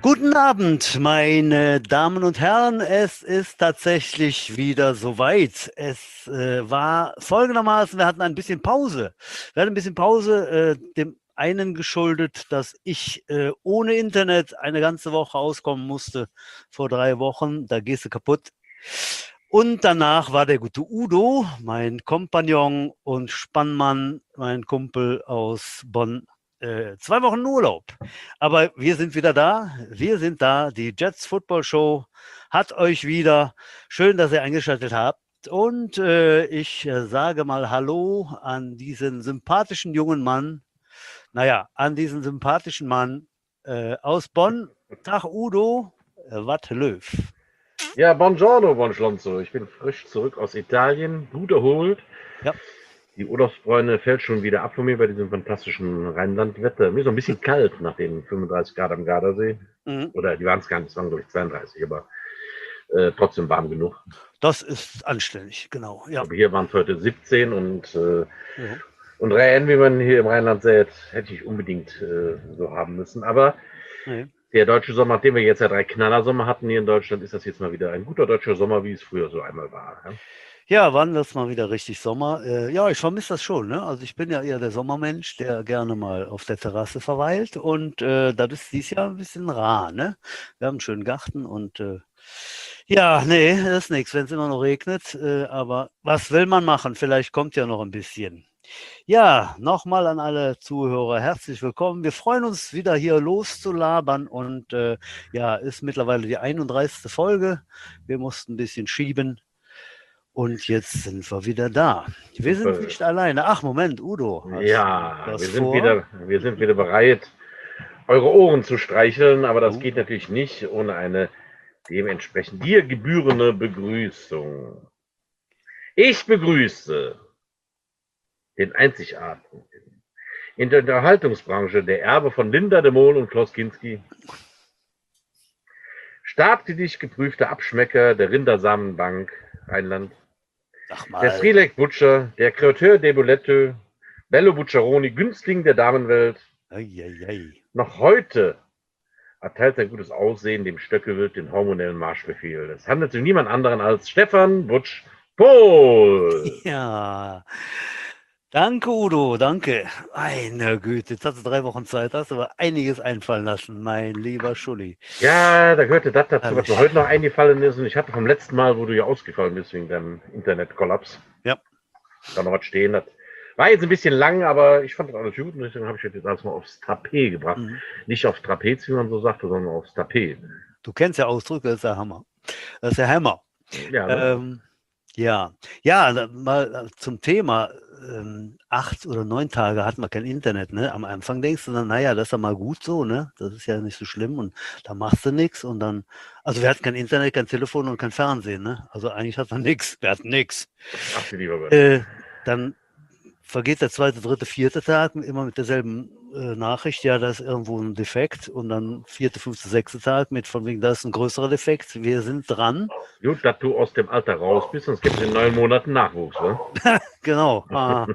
Guten Abend, meine Damen und Herren. Es ist tatsächlich wieder soweit. Es war folgendermaßen, wir hatten ein bisschen Pause. Wir hatten ein bisschen Pause, dem einen geschuldet, dass ich ohne Internet eine ganze Woche auskommen musste vor 3 Wochen. Da gehst du kaputt. Und danach war der gute Udo, mein Kompagnon und Spannmann, mein Kumpel aus Bonn, 2 Wochen Urlaub. Aber wir sind wieder da. Wir sind da. Die Jets Football Show hat euch wieder. Schön, dass ihr eingeschaltet habt. Und ich sage mal Hallo an diesen sympathischen jungen Mann. Naja, an diesen sympathischen Mann aus Bonn. Tag Udo, Watt Löw. Ja, buongiorno, buon Schlonzo. Ich bin frisch zurück aus Italien, gut erholt. Ja. Die Urlaubsbräune fällt schon wieder ab von mir bei diesem fantastischen Rheinlandwetter. Mir ist so ein bisschen kalt nach den 35 Grad am Gardasee. Mhm. Oder die waren es gar nicht, es waren glaube ich 32, aber trotzdem warm genug. Das ist anständig, genau. Ja. Aber hier waren es heute 17 und Ja. Rennen, wie man hier im Rheinland sät, hätte ich unbedingt so haben müssen. Aber Nee. der deutsche Sommer, nachdem wir jetzt ja 3 Knallersommer hatten hier in Deutschland, ist das jetzt mal wieder ein guter deutscher Sommer, wie es früher so einmal war. Ja? Ja, wann wird es mal wieder richtig Sommer? Ja, ich vermisse das schon. Ne? Also ich bin ja eher der Sommermensch, der gerne mal auf der Terrasse verweilt. Und das ist dieses Jahr ein bisschen rar. Ne? Wir haben einen schönen Garten und ja, nee, das ist nichts, wenn es immer noch regnet. Aber was will man machen? Vielleicht kommt ja noch ein bisschen. Ja, nochmal an alle Zuhörer herzlich willkommen. Wir freuen uns wieder hier loszulabern und ja, ist mittlerweile die 31. Folge. Wir mussten ein bisschen schieben. Und jetzt sind wir wieder da. Wir sind nicht alleine. Ach, Moment, Udo. Ja, wir sind wieder bereit, eure Ohren zu streicheln, aber das geht natürlich nicht ohne eine dementsprechend dir gebührende Begrüßung. Ich begrüße den einzigartigen, in der Unterhaltungsbranche der Erbe von Linda de Mol und Klaus Kinski, staatlich geprüfter Abschmecker der Rindersamenbank Rheinland, der Strilek Butcher, der Kreateur de Bulette, Bello Bucciaroni, Günstling der Damenwelt. Noch heute erteilt sein gutes Aussehen dem Stöckewild den hormonellen Marschbefehl. Es handelt sich um niemand anderen als Stefan Butsch-Pohl. Ja, danke Udo, danke. Meine Güte, jetzt hast du 3 Wochen Zeit, hast du aber einiges einfallen lassen, mein lieber Schulli. Ja, da gehörte das dazu, was mir heute noch eingefallen ist. Und ich hatte vom letzten Mal, wo du ja ausgefallen bist wegen deinem Internetkollaps, ja, da noch was stehen. Das war jetzt ein bisschen lang, aber ich fand das alles gut und deswegen habe ich das jetzt alles mal aufs Tapet gebracht. Mhm. Nicht aufs Trapez, wie man so sagte, sondern aufs Tapet. Du kennst ja Ausdrücke, das ist der Hammer. Das ist der Hammer. Ja, ne? Ja, mal zum Thema. 8 oder 9 Tage hat man kein Internet, ne? Am Anfang denkst du dann, naja, das ist ja mal gut so, ne? Das ist ja nicht so schlimm und da machst du nichts und dann, also wir hatten kein Internet, kein Telefon und kein Fernsehen, ne? Also eigentlich hat man nichts, wir hatten nichts. Ach, lieber Gott. Dann vergeht der 2., 3., 4. Tag immer mit derselben Nachricht, ja, da ist irgendwo ein Defekt und dann 4., 5., 6. Tag mit von wegen, da ist ein größerer Defekt, wir sind dran. Gut, dass du aus dem Alter raus bist, sonst gibt es in 9 Monaten Nachwuchs, ne? Genau.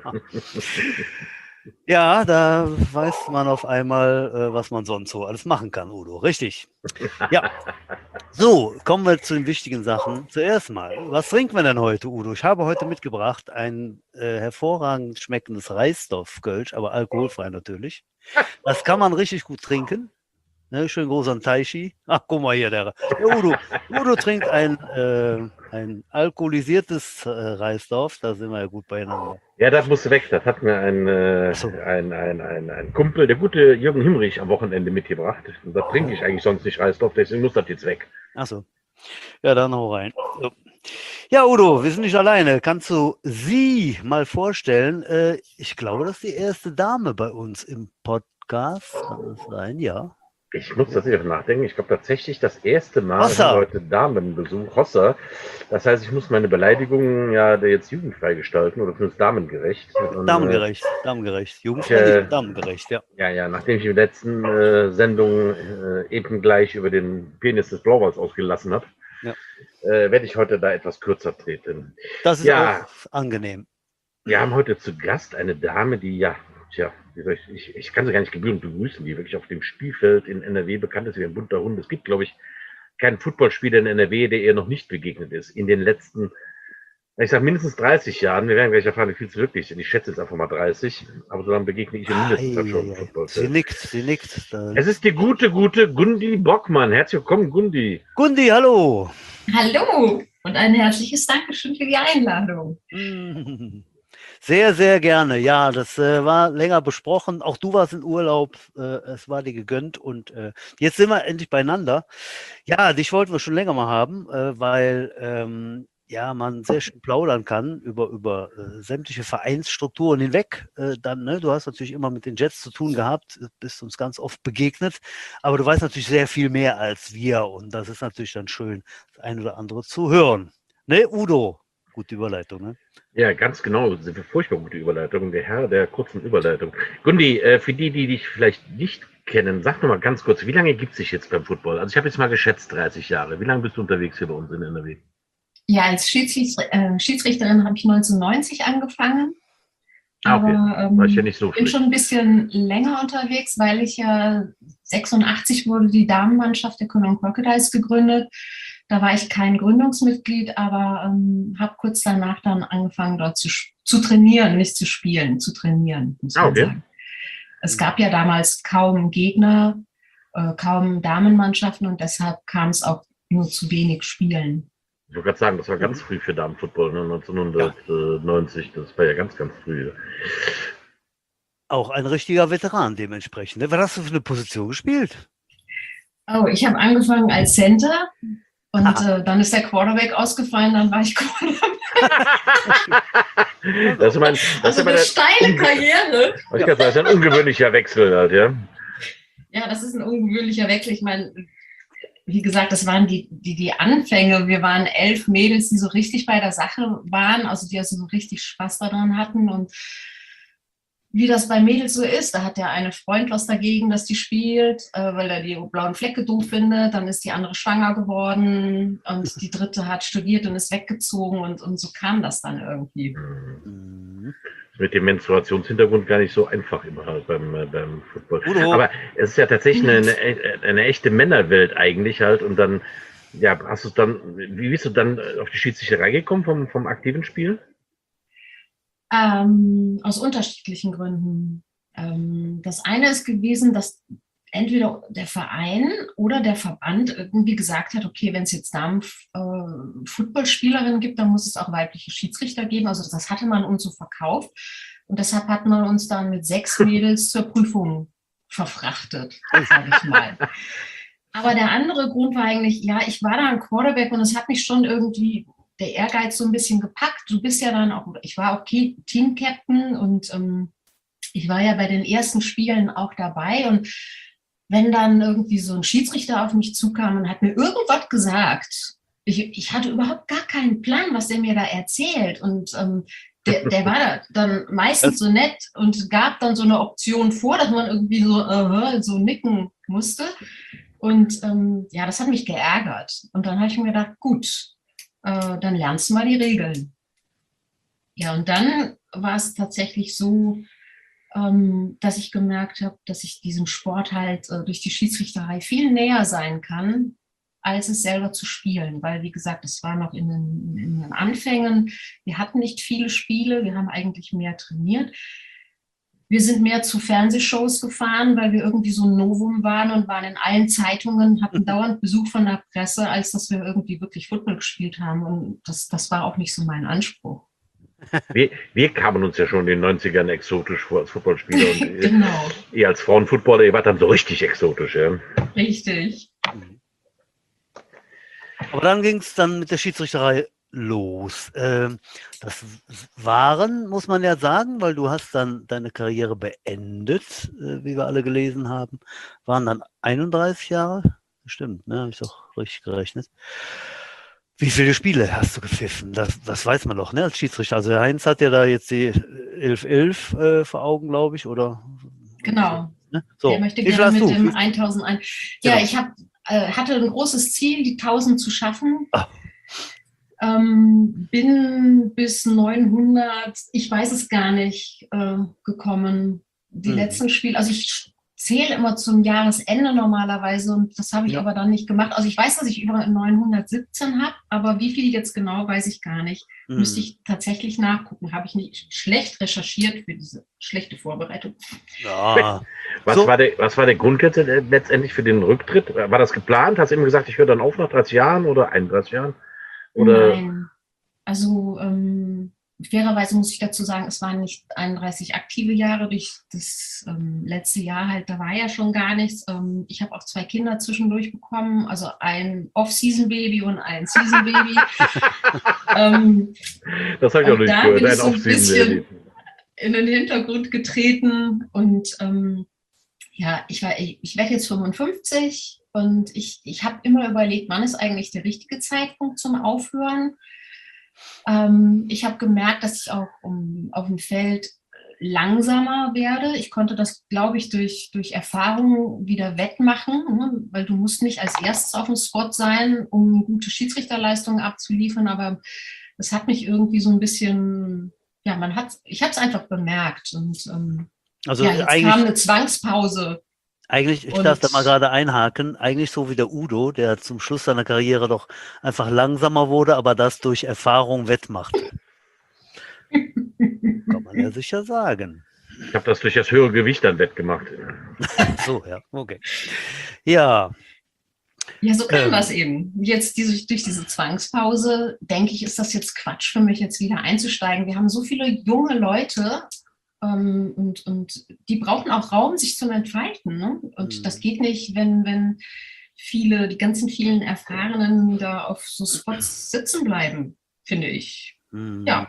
Ja, da weiß man auf einmal, was man sonst so alles machen kann, Udo. Richtig. Ja. So, kommen wir zu den wichtigen Sachen. Zuerst mal, was trinken wir denn heute, Udo? Ich habe heute mitgebracht ein hervorragend schmeckendes Reisdorf-Kölsch, aber alkoholfrei natürlich. Das kann man richtig gut trinken. Ne, schön groß an Taichi. Ach, guck mal hier, der Udo. Udo trinkt ein alkoholisiertes Reisdorf. Da sind wir ja gut beieinander. Ja, das muss weg. Das hat mir ein Kumpel, der gute Jürgen Himmrich, am Wochenende mitgebracht. Und das trinke ich eigentlich sonst nicht Reisdorf, deswegen muss das jetzt weg. Achso. Ja, dann hau rein. So. Ja, Udo, wir sind nicht alleine. Kannst du sie mal vorstellen? Ich glaube, das ist die erste Dame bei uns im Podcast. Kann das sein? Ja. Ich muss tatsächlich nachdenken. Ich glaube tatsächlich das erste Mal heute Damenbesuch. Hossa. Das heißt, ich muss meine Beleidigungen ja jetzt jugendfrei gestalten oder zumindest damengerecht. Und, damengerecht. Jugendfrei, damengerecht, ja. Ja, nachdem ich in der letzten Sendung eben gleich über den Penis des Blauwals ausgelassen habe, werde ich heute da etwas kürzer treten. Das ist auch angenehm. Wir haben heute zu Gast eine Dame, die ja Tja, wie soll ich kann sie gar nicht gebührend begrüßen, die wirklich auf dem Spielfeld in NRW bekannt ist wie ein bunter Hund. Es gibt, glaube ich, keinen Footballspieler in NRW, der ihr noch nicht begegnet ist. In den letzten, ich sage mindestens 30 Jahren. Wir werden gleich erfahren, wie viel es wirklich sind. Ich schätze jetzt einfach mal 30. Aber so lange begegne ich mindestens halt schon im Footballfeld. Sie nickt. Es ist die gute Gundi Bockmann. Herzlich willkommen, Gundi. Gundi, hallo. Hallo und ein herzliches Dankeschön für die Einladung. Sehr, sehr gerne. Ja, das war länger besprochen. Auch du warst in Urlaub. Es war dir gegönnt. Und jetzt sind wir endlich beieinander. Ja, dich wollten wir schon länger mal haben, weil man sehr schön plaudern kann über sämtliche Vereinsstrukturen hinweg. Du hast natürlich immer mit den Jets zu tun gehabt, bist uns ganz oft begegnet. Aber du weißt natürlich sehr viel mehr als wir. Und das ist natürlich dann schön, das eine oder andere zu hören. Ne, Udo? Gute Überleitung, ne? Ja, ganz genau. Das ist eine furchtbar gute Überleitung. Der Herr der kurzen Überleitung. Gundi, für die dich vielleicht nicht kennen, sag noch mal ganz kurz, wie lange gibt es dich jetzt beim Football? Also ich habe jetzt mal geschätzt 30 Jahre. Wie lange bist du unterwegs hier bei uns in NRW? Ja, als Schiedsrichterin habe ich 1990 angefangen. Okay. Aber war ich ja nicht so bin schon ein bisschen länger unterwegs, weil ich ja 86 wurde die Damenmannschaft der Cologne Crocodiles gegründet. Da war ich kein Gründungsmitglied, aber habe kurz danach dann angefangen, dort zu trainieren, nicht zu spielen, zu trainieren, muss man sagen. Es gab ja damals kaum Gegner, kaum Damenmannschaften und deshalb kam es auch nur zu wenig Spielen. Ich wollte gerade sagen, das war ganz früh für Damenfootball, ne? 1990, das war ja ganz, ganz früh. Auch ein richtiger Veteran dementsprechend. Was hast du für eine Position gespielt? Oh, ich habe angefangen als Center. Und dann ist der Quarterback ausgefallen, dann war ich Quarterback. Das ist eine steile Karriere. Ich kann sagen, das ist ein ungewöhnlicher Wechsel halt, ja. Ja, das ist ein ungewöhnlicher Wechsel. Ich meine, wie gesagt, das waren die Anfänge. Wir waren 11 Mädels, die so richtig bei der Sache waren, also die also so richtig Spaß daran hatten. Und wie das bei Mädels so ist, da hat der eine Freund was dagegen, dass die spielt, weil er die blauen Flecke doof findet. Dann ist die andere schwanger geworden und die dritte hat studiert und ist weggezogen und so kam das dann irgendwie. Mit dem Menstruationshintergrund gar nicht so einfach immer halt beim Football. Aber es ist ja tatsächlich eine echte Männerwelt eigentlich halt und dann, ja, wie bist du dann auf die Schiedsrichterei gekommen vom aktiven Spiel? Aus unterschiedlichen Gründen. Das eine ist gewesen, dass entweder der Verein oder der Verband irgendwie gesagt hat, okay, wenn es jetzt Damen-Footballspielerinnen gibt, dann muss es auch weibliche Schiedsrichter geben. Also das hatte man uns so verkauft. Und deshalb hat man uns dann mit 6 Mädels zur Prüfung verfrachtet, sage ich mal. Aber der andere Grund war eigentlich, ja, ich war da ein Quarterback und es hat mich schon irgendwie der Ehrgeiz so ein bisschen gepackt. Du bist ja dann auch, ich war auch Team-Captain und ich war ja bei den ersten Spielen auch dabei und wenn dann irgendwie so ein Schiedsrichter auf mich zukam und hat mir irgendwas gesagt, ich hatte überhaupt gar keinen Plan, was der mir da erzählt und der war da dann meistens so nett und gab dann so eine Option vor, dass man irgendwie so nicken musste und ja, das hat mich geärgert und dann habe ich mir gedacht, gut, dann lernst du mal die Regeln. Ja, und dann war es tatsächlich so, dass ich gemerkt habe, dass ich diesem Sport halt durch die Schiedsrichterei viel näher sein kann, als es selber zu spielen. Weil, wie gesagt, es war noch in den Anfängen. Wir hatten nicht viele Spiele, wir haben eigentlich mehr trainiert. Wir sind mehr zu Fernsehshows gefahren, weil wir irgendwie so ein Novum waren und waren in allen Zeitungen, hatten dauernd Besuch von der Presse, als dass wir irgendwie wirklich Football gespielt haben. Und das war auch nicht so mein Anspruch. Wir kamen uns ja schon in den 90ern exotisch vor als Footballspieler. Und genau. Ihr als Frauenfootballer, ihr wart dann so richtig exotisch, ja? Richtig. Aber dann ging es dann mit der Schiedsrichterei los. Das waren, muss man ja sagen, weil du hast dann deine Karriere beendet, wie wir alle gelesen haben, waren dann 31 Jahre. Stimmt, ne? Habe ich doch richtig gerechnet. Wie viele Spiele hast du gepfiffen? Das weiß man doch, ne, als Schiedsrichter. Also der Heinz hat ja da jetzt die 11-11 vor Augen, glaube ich, oder? Genau. Ne? So. Der möchte gerne mit dem 1001. Ja, genau. Ich hatte ein großes Ziel, die 1000 zu schaffen. Bin bis 900, ich weiß es gar nicht, gekommen. die letzten Spiele, also ich zähle immer zum Jahresende normalerweise und das habe ich aber dann nicht gemacht. Also ich weiß, dass ich über 917 habe, aber wie viel jetzt genau, weiß ich gar nicht. Müsste ich tatsächlich nachgucken. Habe ich nicht schlecht recherchiert für diese schlechte Vorbereitung. Ja. Was war der Grund letztendlich für den Rücktritt? War das geplant? Hast du immer gesagt, ich höre dann auf nach 30 Jahren oder 31 Jahren? Oder? Nein. Also fairerweise muss ich dazu sagen, es waren nicht 31 aktive Jahre. Durch das letzte Jahr halt, da war ja schon gar nichts. Ich habe auch 2 Kinder zwischendurch bekommen, also ein Off-Season-Baby und ein Season-Baby. Das habe ich auch nicht da gehört. bin ich so ein bisschen in den Hintergrund getreten und ja, ich werde jetzt 55 und ich habe immer überlegt, wann ist eigentlich der richtige Zeitpunkt zum Aufhören. Ich habe gemerkt, dass ich auch auf dem Feld langsamer werde. Ich konnte das, glaube ich, durch Erfahrung wieder wettmachen, ne? Weil du musst nicht als erstes auf dem Spot sein, um gute Schiedsrichterleistungen abzuliefern, aber das hat mich irgendwie so ein bisschen, ja, ich habe es einfach bemerkt und Also ja, jetzt kam eine Zwangspause. Eigentlich, ich darf da mal gerade einhaken, eigentlich so wie der Udo, der zum Schluss seiner Karriere doch einfach langsamer wurde, aber das durch Erfahrung wettmachte. Kann man ja sicher sagen. Ich habe das durch das höhere Gewicht dann wettgemacht. So, ja, okay. Ja. Ja, so kam das eben. Jetzt durch diese Zwangspause, denke ich, ist das jetzt Quatsch für mich, jetzt wieder einzusteigen. Wir haben so viele junge Leute, und die brauchen auch Raum, sich zu entfalten. Ne? Und das geht nicht, wenn die ganzen vielen Erfahrenen da auf so Spots sitzen bleiben, finde ich. Ja.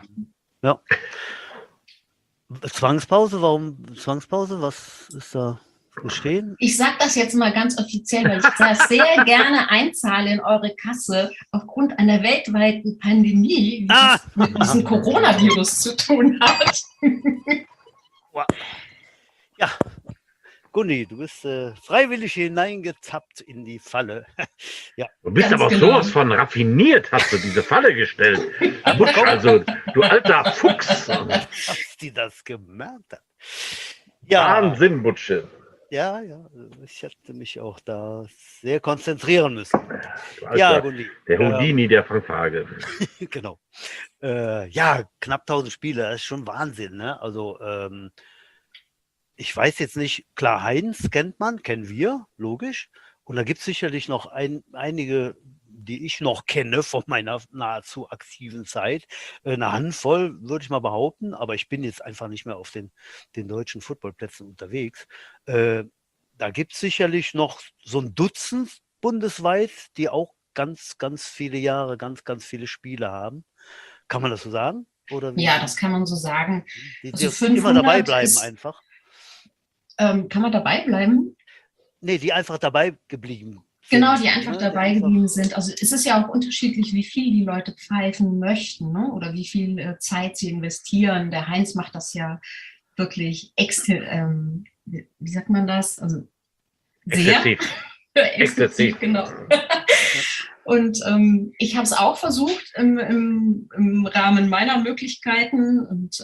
Zwangspause, warum Zwangspause? Was ist da geschehen? Ich sage das jetzt mal ganz offiziell, weil ich das sehr gerne einzahle in eure Kasse aufgrund einer weltweiten Pandemie, wie das mit diesem Coronavirus zu tun hat. Ja, Gunni, du bist freiwillig hineingetappt in die Falle. Ja. Du bist aber sowas von raffiniert, hast du diese Falle gestellt. Also, du alter Fuchs. Dass die das gemerkt hat. Ja. Wahnsinn, Butsche. Ja, ich hätte mich auch da sehr konzentrieren müssen. Ja, Gunni. Der Houdini der Fanfare. Genau. Ja, knapp 1000 Spiele, das ist schon Wahnsinn, ne? Also, ich weiß jetzt nicht, klar, Heinz kennen wir, logisch. Und da gibt es sicherlich noch einige, die ich noch kenne von meiner nahezu aktiven Zeit. Eine Handvoll, würde ich mal behaupten, aber ich bin jetzt einfach nicht mehr auf den deutschen Footballplätzen unterwegs. Da gibt es sicherlich noch so ein Dutzend bundesweit, die auch ganz, ganz viele Jahre, ganz, ganz viele Spiele haben. Kann man das so sagen? Oder wie? Ja, das kann man so sagen. Die immer dabei bleiben einfach. Kann man dabei bleiben? Nee, die einfach dabei geblieben sind. Genau, die einfach dabei geblieben sind. Also es ist ja auch unterschiedlich, wie viel die Leute pfeifen möchten, ne? Oder wie viel Zeit sie investieren. Der Heinz macht das ja wirklich wie sagt man das? Also sehr exzessiv, genau. Und ich habe es auch versucht im Rahmen meiner Möglichkeiten und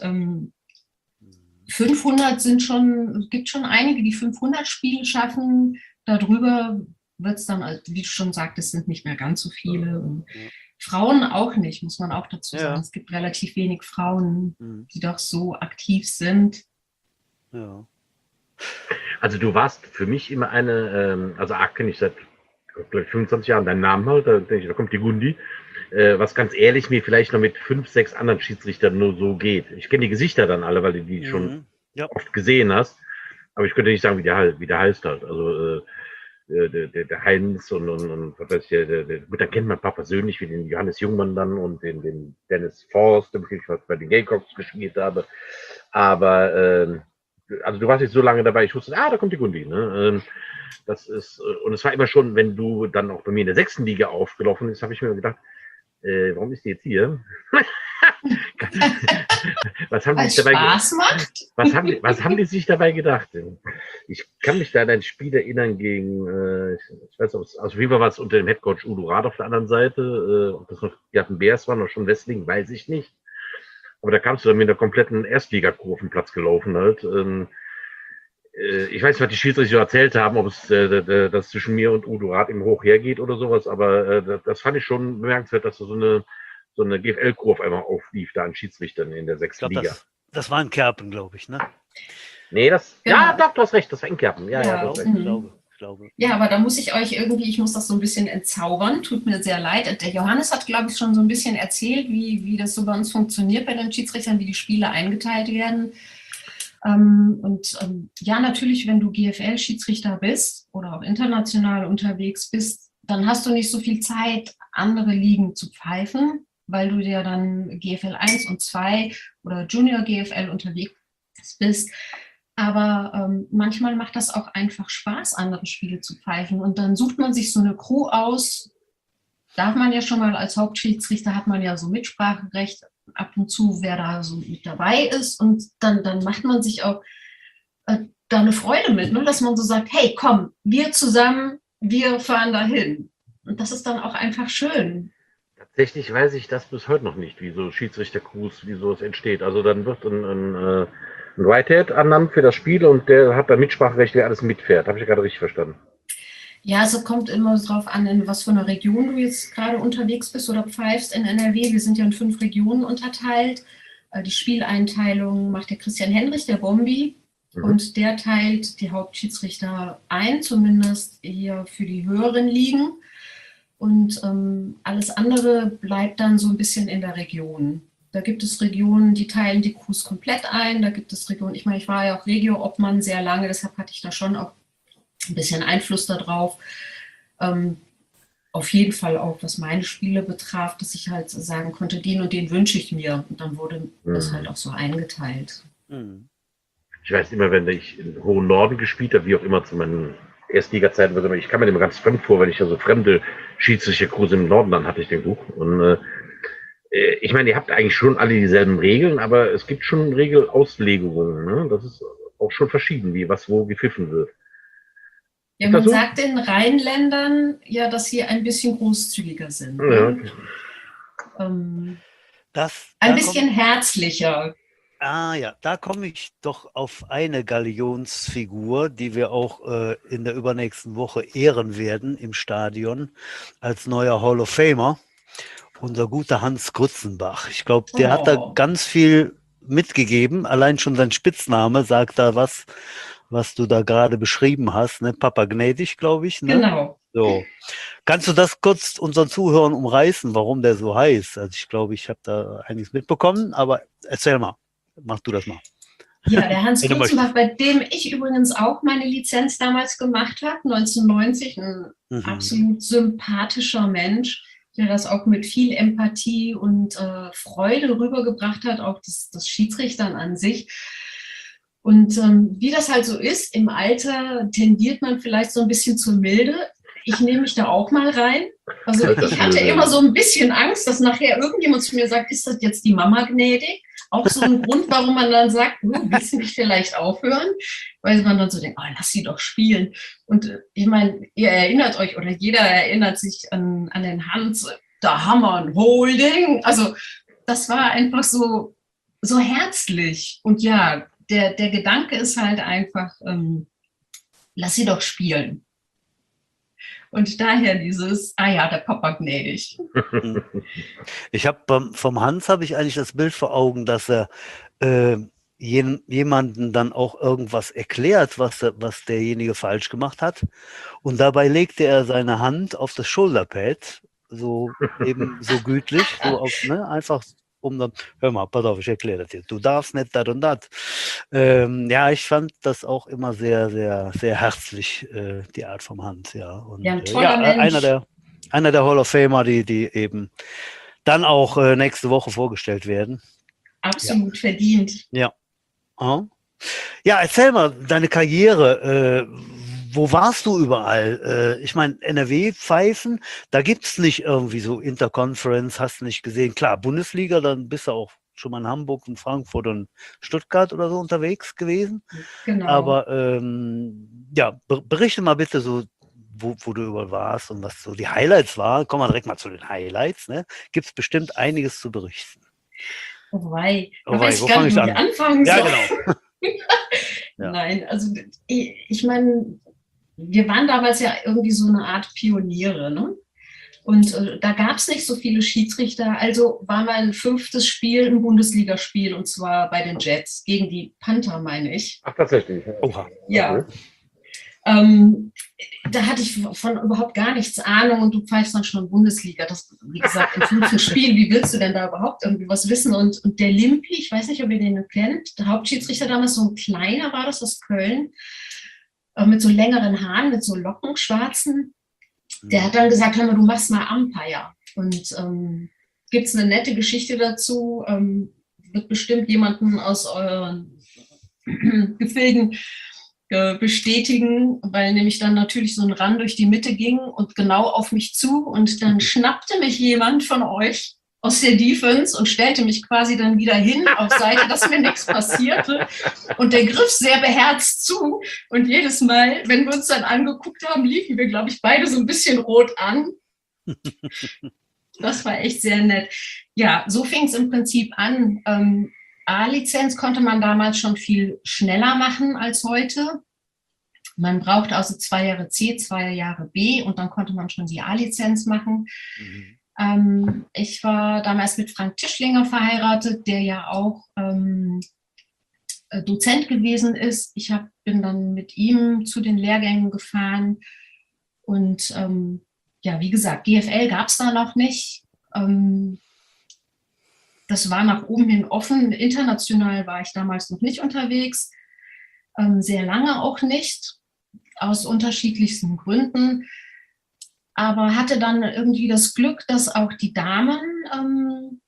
500 gibt schon einige, die 500 Spiele schaffen. Darüber wird es dann, wie du schon sagtest, sind nicht mehr ganz so viele. Und Frauen auch nicht, muss man auch dazu sagen. Es gibt relativ wenig Frauen, die doch so aktiv sind. Ja. Also du warst für mich immer eine, also kenne ich seit 25 Jahren deinen Namen halt, da denke ich, da kommt die Gundi. Was ganz ehrlich mir vielleicht noch mit 5, 6 anderen Schiedsrichtern nur so geht. Ich kenne die Gesichter dann alle, weil du die schon oft gesehen hast. Aber ich könnte nicht sagen, wie der heißt halt. Also der Heinz und was weiß ich, gut, da kennt man ein paar persönlich, wie den Johannes Jungmann dann und den Dennis Forst, den ich bei den Gamecocks gespielt habe. Aber also du warst jetzt so lange dabei, ich wusste, da kommt die Gundi. Ne? Das ist, und es war immer schon, wenn du dann auch bei mir in der 6. Liga aufgelaufen bist, habe ich mir gedacht, warum ist die jetzt hier? Was haben die sich dabei gedacht? Ich kann mich da an ein Spiel erinnern gegen, ich weiß nicht, also wie war was unter dem Headcoach Udo Rath auf der anderen Seite, ob das noch die Bears waren oder schon Wrestling, weiß ich nicht. Aber da kamst du dann mit der kompletten Erstliga-Kurvenplatz gelaufen halt. Ich weiß nicht, was die Schiedsrichter erzählt haben, ob es das zwischen mir und Udo Rath im Hoch hergeht oder sowas, aber das fand ich schon bemerkenswert, dass so eine GFL-Crew auf einmal auflief, da an Schiedsrichtern in der 6. Liga. Das war in Kerpen, glaube ich, ne? Nee, Genau. Ja, doch, du hast recht, das war in Kerpen. Ja, Ich glaube. Ja, aber da muss ich euch ich muss das so ein bisschen entzaubern, tut mir sehr leid. Der Johannes hat, glaube ich, schon so ein bisschen erzählt, wie das so bei uns funktioniert bei den Schiedsrichtern, wie die Spiele eingeteilt werden. Ja, natürlich, wenn du GFL-Schiedsrichter bist oder auch international unterwegs bist, dann hast du nicht so viel Zeit, andere Ligen zu pfeifen, weil du ja dann GFL 1 und 2 oder Junior GFL unterwegs bist. Aber manchmal macht das auch einfach Spaß, andere Spiele zu pfeifen. Und dann sucht man sich so eine Crew aus. Darf man ja schon mal als Hauptschiedsrichter, hat man ja so Mitspracherecht ab und zu, wer da so mit dabei ist. Und dann macht man sich auch da eine Freude mit, ne? Dass man so sagt, hey, komm, wir zusammen, wir fahren dahin. Und das ist dann auch einfach schön. Tatsächlich weiß ich das bis heute noch nicht, wie so Schiedsrichter-Crews, wie sowas entsteht. Also dann wird ein Whitehead ernannt für das Spiel und der hat dann Mitspracherecht, wer alles mitfährt. Habe ich ja gerade richtig verstanden. Ja, es kommt immer drauf an, in was für einer Region du jetzt gerade unterwegs bist oder pfeifst in NRW. Wir sind ja in 5 Regionen unterteilt. Die Spieleinteilung macht der Christian Henrich, der Bombi. Und der teilt die Hauptschiedsrichter ein, zumindest hier für die höheren Ligen. Und alles andere bleibt dann so ein bisschen in der Region. Da gibt es Regionen, die teilen die Crews komplett ein. Da gibt es Regionen, ich meine, ich war ja auch Regio-Obmann sehr lange, deshalb hatte ich da schon auch ein bisschen Einfluss darauf. Auf jeden Fall auch, was meine Spiele betraf, dass ich halt sagen konnte, den und den wünsche ich mir. Und dann wurde das halt auch so eingeteilt. Ich weiß immer, wenn ich im hohen Norden gespielt habe, wie auch immer zu meinen Erstliga-Zeiten, ich kam mir immer ganz fremd vor, wenn ich da so fremde Schiedsrichter-Crews im Norden, dann hatte ich den Buch. Und ich meine, ihr habt eigentlich schon alle dieselben Regeln, aber es gibt schon Regelauslegungen. Ne? Das ist auch schon verschieden, wie was wo gepfiffen wird. Ja, man sagt den Rheinländern ja, dass sie ein bisschen großzügiger sind. Ja, okay. Ein bisschen herzlicher. Ja, da komme ich doch auf eine Galionsfigur, die wir auch in der übernächsten Woche ehren werden im Stadion als neuer Hall of Famer. Unser guter Hans Grützenbach. Ich glaube, der hat da ganz viel mitgegeben. Allein schon sein Spitzname sagt da was du da gerade beschrieben hast, ne? Papa Gnädig, glaube ich. Ne? Genau. So. Kannst du das kurz unseren Zuhörern umreißen, warum der so heißt? Also ich glaube, ich habe da einiges mitbekommen, aber erzähl mal. Mach du das mal. Ja, der Hans Grützenbach, bei dem ich übrigens auch meine Lizenz damals gemacht habe, 1990, ein absolut sympathischer Mensch, der das auch mit viel Empathie und Freude rübergebracht hat, auch das Schiedsrichtern an sich. Und wie das halt so ist, im Alter tendiert man vielleicht so ein bisschen zur Milde. Ich nehme mich da auch mal rein. Also ich hatte immer so ein bisschen Angst, dass nachher irgendjemand zu mir sagt, ist das jetzt die Mama gnädig? Auch so ein Grund, warum man dann sagt, willst du nicht vielleicht aufhören? Weil man dann so denkt, lass sie doch spielen. Und ich meine, ihr erinnert euch oder jeder erinnert sich an den Hans, da haben wir ein Holding. Also das war einfach so herzlich. Und ja, der Gedanke ist halt einfach, lass sie doch spielen. Und daher dieses, der Papa gnädig. Ich habe vom Hans habe ich eigentlich das Bild vor Augen, dass er jemanden dann auch irgendwas erklärt, was derjenige falsch gemacht hat. Und dabei legte er seine Hand auf das Shoulderpad, so eben so gütlich, so auf, ne, einfach hör mal, pass auf, ich erkläre das jetzt. Du darfst nicht das und das. Ja, ich fand das auch immer sehr, sehr, sehr herzlich, die Art vom Hans, ja. Und, ein toller Mensch. Einer der Hall of Famer, die eben dann auch nächste Woche vorgestellt werden. Absolut verdient. Ja. Ja, erzähl mal, deine Karriere, wo warst du überall? Ich meine, NRW-Pfeifen, da gibt es nicht irgendwie so Interconference, hast du nicht gesehen. Klar, Bundesliga, dann bist du auch schon mal in Hamburg und Frankfurt und Stuttgart oder so unterwegs gewesen. Genau. Aber berichte mal bitte so, wo du überall warst und was so die Highlights waren. Kommen wir direkt mal zu den Highlights. Ne? Gibt es bestimmt einiges zu berichten. Da weiß ich gar nicht, wo ich anfangen soll. Ja, genau. Ja. Nein, also ich meine, wir waren damals ja irgendwie so eine Art Pioniere, ne? Und da gab es nicht so viele Schiedsrichter, also war mein 5. Spiel ein Bundesligaspiel, und zwar bei den Jets gegen die Panther, meine ich. Ach, tatsächlich. Oha. Ja. Da hatte ich von überhaupt gar nichts Ahnung, und du pfeifst dann schon Bundesliga. Das, wie gesagt, im 5. Spiel, wie willst du denn da überhaupt irgendwie was wissen? Und der Limpi, ich weiß nicht, ob ihr den kennt, der Hauptschiedsrichter damals, so ein kleiner war das aus Köln, mit so längeren Haaren, mit so Locken, schwarzen. Der hat dann gesagt, hör mal, du machst mal Umpire. Und gibt es eine nette Geschichte dazu, wird bestimmt jemanden aus euren Gefilden bestätigen, weil nämlich dann natürlich so ein Run durch die Mitte ging und genau auf mich zu, und dann schnappte mich jemand von euch aus der Defense und stellte mich quasi dann wieder hin auf Seite, dass mir nichts passierte, und der griff sehr beherzt zu, und jedes Mal, wenn wir uns dann angeguckt haben, liefen wir, glaube ich, beide so ein bisschen rot an. Das war echt sehr nett. Ja, so fing es im Prinzip an. A-Lizenz konnte man damals schon viel schneller machen als heute. Man brauchte also 2 Jahre C, 2 Jahre B, und dann konnte man schon die A-Lizenz machen. Ich war damals mit Frank Tischlinger verheiratet, der ja auch Dozent gewesen ist. Ich bin dann mit ihm zu den Lehrgängen gefahren. Und ja, wie gesagt, GFL gab es da noch nicht. Das war nach oben hin offen. International war ich damals noch nicht unterwegs, sehr lange auch nicht, aus unterschiedlichsten Gründen. Aber hatte dann irgendwie das Glück, dass auch die Damen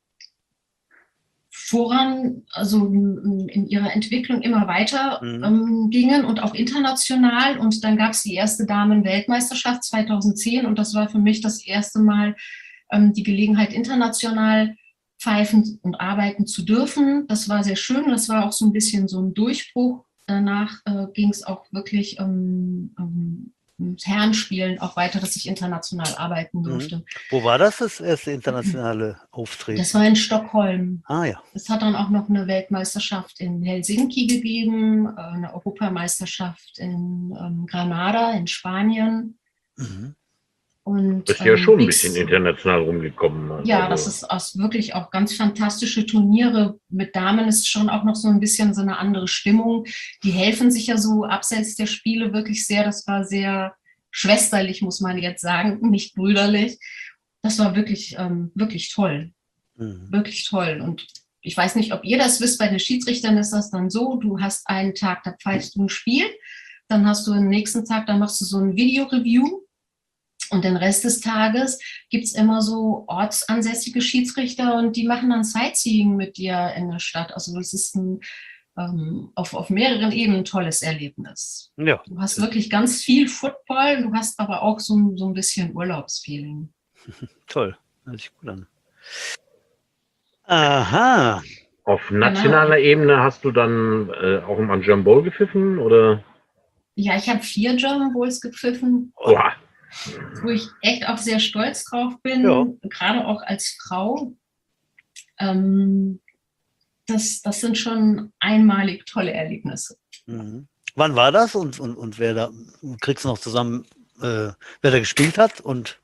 voran, also in ihrer Entwicklung immer weiter gingen, und auch international. Und dann gab es die erste Damen-Weltmeisterschaft 2010, und das war für mich das erste Mal die Gelegenheit, international pfeifen und arbeiten zu dürfen. Das war sehr schön. Das war auch so ein bisschen so ein Durchbruch. Danach ging es auch wirklich ums Herrenspielen auch weiter, dass ich international arbeiten durfte. Wo war das erste internationale Auftreten? Das war in Stockholm. Ah ja. Es hat dann auch noch eine Weltmeisterschaft in Helsinki gegeben, eine Europameisterschaft in Granada in Spanien. Und, bist ja schon ein bisschen international rumgekommen. Also. Ja, das ist wirklich auch ganz fantastische Turniere. Mit Damen ist schon auch noch so ein bisschen so eine andere Stimmung. Die helfen sich ja so abseits der Spiele wirklich sehr. Das war sehr schwesterlich, muss man jetzt sagen, nicht brüderlich. Das war wirklich, wirklich toll. Wirklich toll. Und ich weiß nicht, ob ihr das wisst, bei den Schiedsrichtern ist das dann so, du hast einen Tag, da pfeifst du ein Spiel, dann hast du den nächsten Tag, da machst du so ein Video-Review. Und den Rest des Tages gibt es immer so ortsansässige Schiedsrichter, und die machen dann Sightseeing mit dir in der Stadt. Also das ist auf mehreren Ebenen ein tolles Erlebnis. Ja. Du hast wirklich ganz viel Football, du hast aber auch so ein bisschen Urlaubsfeeling. Toll, hört sich gut an. Aha. Auf nationaler Ebene hast du dann auch im German Bowl gepfiffen, oder? Ja, ich habe 4 German Bowls gepfiffen. Boah. Wo ich echt auch sehr stolz drauf bin, gerade auch als Frau. Das sind schon einmalig tolle Erlebnisse. Wann war das, und wer da, kriegst du noch zusammen, wer da gespielt hat? Und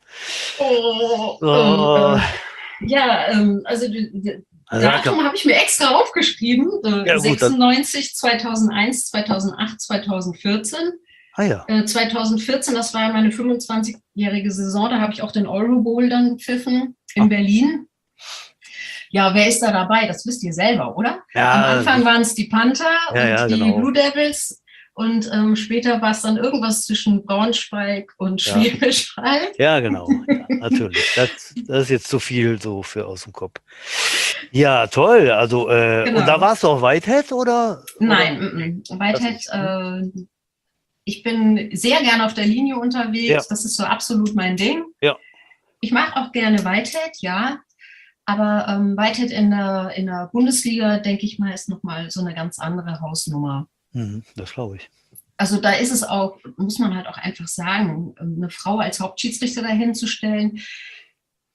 also Datum habe ich mir extra aufgeschrieben, 96, 2001, 2008, 2014. Ah ja. 2014, das war meine 25-jährige Saison, da habe ich auch den Euro Bowl dann gepfiffen in Berlin. Ja, wer ist da dabei? Das wisst ihr selber, oder? Ja, am Anfang waren es die Panther und die genau. Blue Devils, und später war es dann irgendwas zwischen Braunschweig und Schwäbisch Hall. Ja, genau. Ja, natürlich. Das ist jetzt zu viel so für aus dem Kopf. Ja, toll. Also, genau. Und da warst du auch Whitehead, oder? Nein, Whitehead, ich bin sehr gerne auf der Linie unterwegs. Ja. Das ist so absolut mein Ding. Ja. Ich mache auch gerne Whitehead, ja. Aber Whitehead in der Bundesliga, denke ich mal, ist nochmal so eine ganz andere Hausnummer. Das glaube ich. Also da ist es auch, muss man halt auch einfach sagen, eine Frau als Hauptschiedsrichter dahin zu stellen,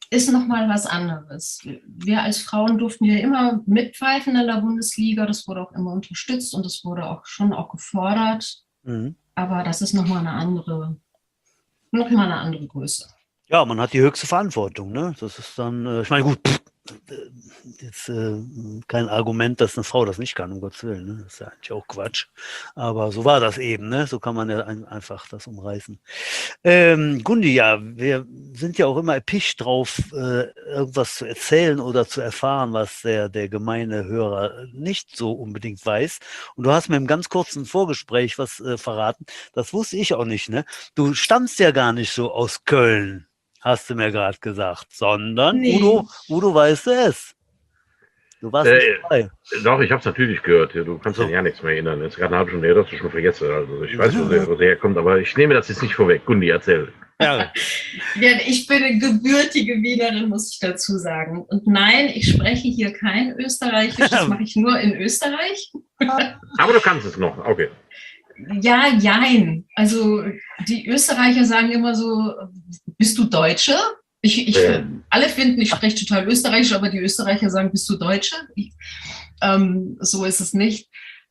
ist nochmal was anderes. Wir als Frauen durften ja immer mitpfeifen in der Bundesliga. Das wurde auch immer unterstützt und das wurde auch schon gefordert. Mhm. Aber das ist nochmal eine andere Größe. Ja, man hat die höchste Verantwortung, ne? Das ist dann, ich meine, gut, jetzt kein Argument, dass eine Frau das nicht kann, um Gottes Willen, ne? Das ist ja eigentlich auch Quatsch. Aber so war das eben, ne? So kann man ja einfach das umreißen. Gundi, ja, wir sind ja auch immer erpicht drauf, irgendwas zu erzählen oder zu erfahren, was der gemeine Hörer nicht so unbedingt weiß. Und du hast mir im ganz kurzen Vorgespräch was verraten. Das wusste ich auch nicht, ne? Du stammst ja gar nicht so aus Köln. Hast du mir gerade gesagt, sondern nee. Udo weißt du es. Du warst nicht dabei. Doch, ich habe es natürlich gehört. Du kannst dich ja nichts mehr erinnern. Es ist gerade eine halbe Stunde her, dass du schon vergessen. Also ich weiß, wo sie herkommt, aber ich nehme das jetzt nicht vorweg. Gundi, erzähl. Ja. Ich bin eine gebürtige Wienerin, muss ich dazu sagen. Und nein, ich spreche hier kein Österreichisch. Das mache ich nur in Österreich. Aber du kannst es noch, okay. Ja, jein. Also die Österreicher sagen immer so, bist du Deutsche? Alle finden, ich spreche total Österreichisch, aber die Österreicher sagen, bist du Deutsche? So ist es nicht.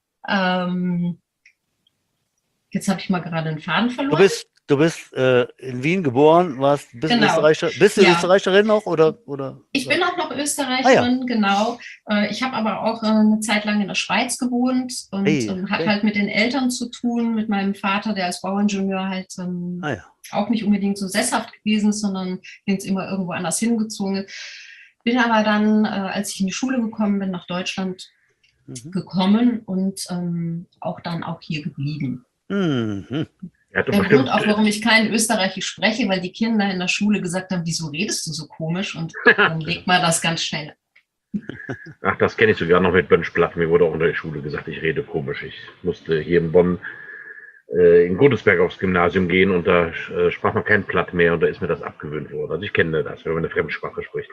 Jetzt habe ich mal gerade einen Faden verloren. Du bist in Wien geboren, bist du Österreicherin noch? Oder? Ich bin auch noch Österreicherin, genau. Ich habe aber auch eine Zeit lang in der Schweiz gewohnt und hat halt mit den Eltern zu tun, mit meinem Vater, der als Bauingenieur halt auch nicht unbedingt so sesshaft gewesen ist, sondern sind immer irgendwo anders hingezogen. Bin aber dann, als ich in die Schule gekommen bin, nach Deutschland gekommen und auch hier geblieben. Mhm. Der Grund auch, warum ich kein Österreichisch spreche, weil die Kinder in der Schule gesagt haben, wieso redest du so komisch? Und dann legt man das ganz schnell. Ach, das kenne ich sogar noch mit Bönschplatt. Mir wurde auch in der Schule gesagt, ich rede komisch. Ich musste hier in Bonn in Godesberg aufs Gymnasium gehen und da sprach man kein Platt mehr und da ist mir das abgewöhnt worden. Also ich kenne das, wenn man eine Fremdsprache spricht.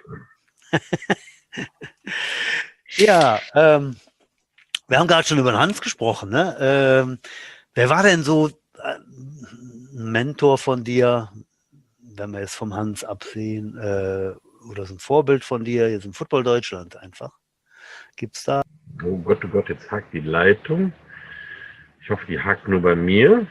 Ja, wir haben gerade schon über den Hans gesprochen, ne? Wer war denn so ein Mentor von dir, wenn wir jetzt vom Hans absehen, oder so ein Vorbild von dir, jetzt im Football Deutschland einfach? Gibt's da? Oh Gott, jetzt hakt die Leitung. Ich hoffe, die hakt nur bei mir.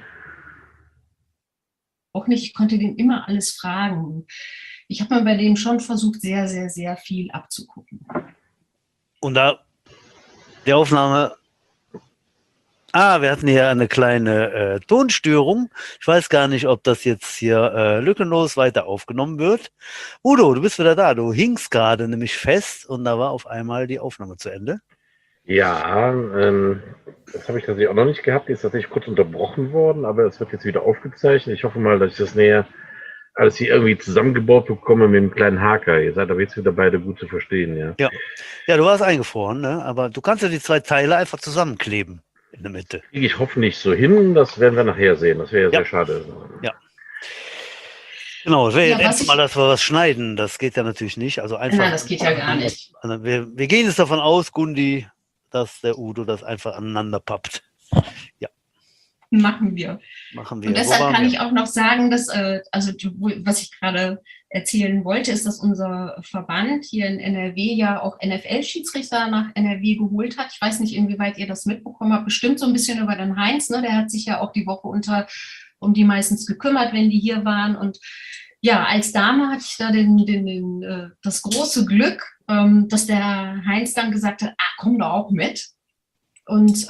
Auch nicht, ich konnte den immer alles fragen. Ich habe mir bei dem schon versucht, sehr, sehr, sehr viel abzugucken. Und da, die Aufnahme... wir hatten hier eine kleine Tonstörung. Ich weiß gar nicht, ob das jetzt hier lückenlos weiter aufgenommen wird. Udo, du bist wieder da. Du hingst gerade nämlich fest und da war auf einmal die Aufnahme zu Ende. Ja, das habe ich tatsächlich auch noch nicht gehabt. Die ist tatsächlich kurz unterbrochen worden, aber es wird jetzt wieder aufgezeichnet. Ich hoffe mal, dass ich das näher alles hier irgendwie zusammengebaut bekomme mit einem kleinen Haker. Ihr seid aber jetzt wieder beide gut zu verstehen, ja? Ja, du warst eingefroren, ne? Aber du kannst ja die zwei Teile einfach zusammenkleben. In der Mitte. Ich hoffe nicht so hin, das werden wir nachher sehen. Das wäre ja sehr schade. Ja. Genau, das wäre jetzt mal, dass wir was schneiden. Das geht ja natürlich nicht. Also einfach. Nein, das geht ja gar nicht. Wir gehen jetzt davon aus, Gundi, dass der Udo das einfach aneinander pappt. Ja. Machen wir. Und deshalb kann ich auch noch sagen, dass, was ich gerade erzählen wollte, ist, dass unser Verband hier in NRW ja auch NFL-Schiedsrichter nach NRW geholt hat. Ich weiß nicht, inwieweit ihr das mitbekommen habt. Bestimmt so ein bisschen über den Heinz, ne? Der hat sich ja auch die Woche um die meistens gekümmert, wenn die hier waren. Und ja, als Dame hatte ich da das große Glück, dass der Heinz dann gesagt hat, komm doch auch mit. Und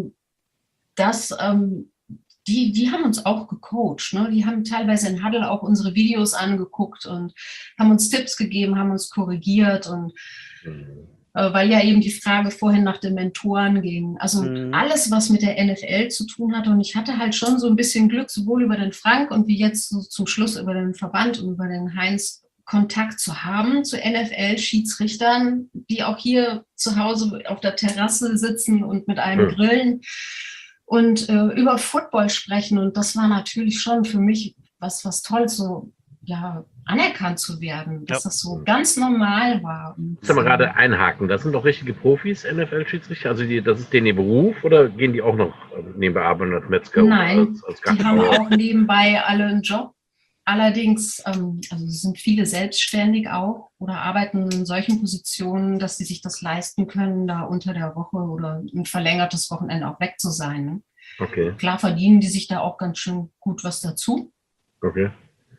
die haben uns auch gecoacht, ne? Die haben teilweise in Huddle auch unsere Videos angeguckt und haben uns Tipps gegeben, haben uns korrigiert und weil ja eben die Frage vorhin nach den Mentoren ging. Also alles, was mit der NFL zu tun hatte und ich hatte halt schon so ein bisschen Glück, sowohl über den Frank und wie jetzt so zum Schluss über den Verband und über den Heinz Kontakt zu haben zu NFL-Schiedsrichtern, die auch hier zu Hause auf der Terrasse sitzen und mit einem grillen und über Football sprechen. Und das war natürlich schon für mich was Tolles, so anerkannt zu werden, dass das so ganz normal war. Ich muss mal gerade einhaken, das sind doch richtige Profis, NFL-Schiedsrichter? Also das ist denen ihr Beruf oder gehen die auch noch nebenbei arbeiten als Metzger? Nein, als die haben auch nebenbei alle einen Job. Allerdings, also sind viele selbstständig auch oder arbeiten in solchen Positionen, dass sie sich das leisten können, da unter der Woche oder ein verlängertes Wochenende auch weg zu sein. Ne? Okay. Klar verdienen die sich da auch ganz schön gut was dazu. Okay.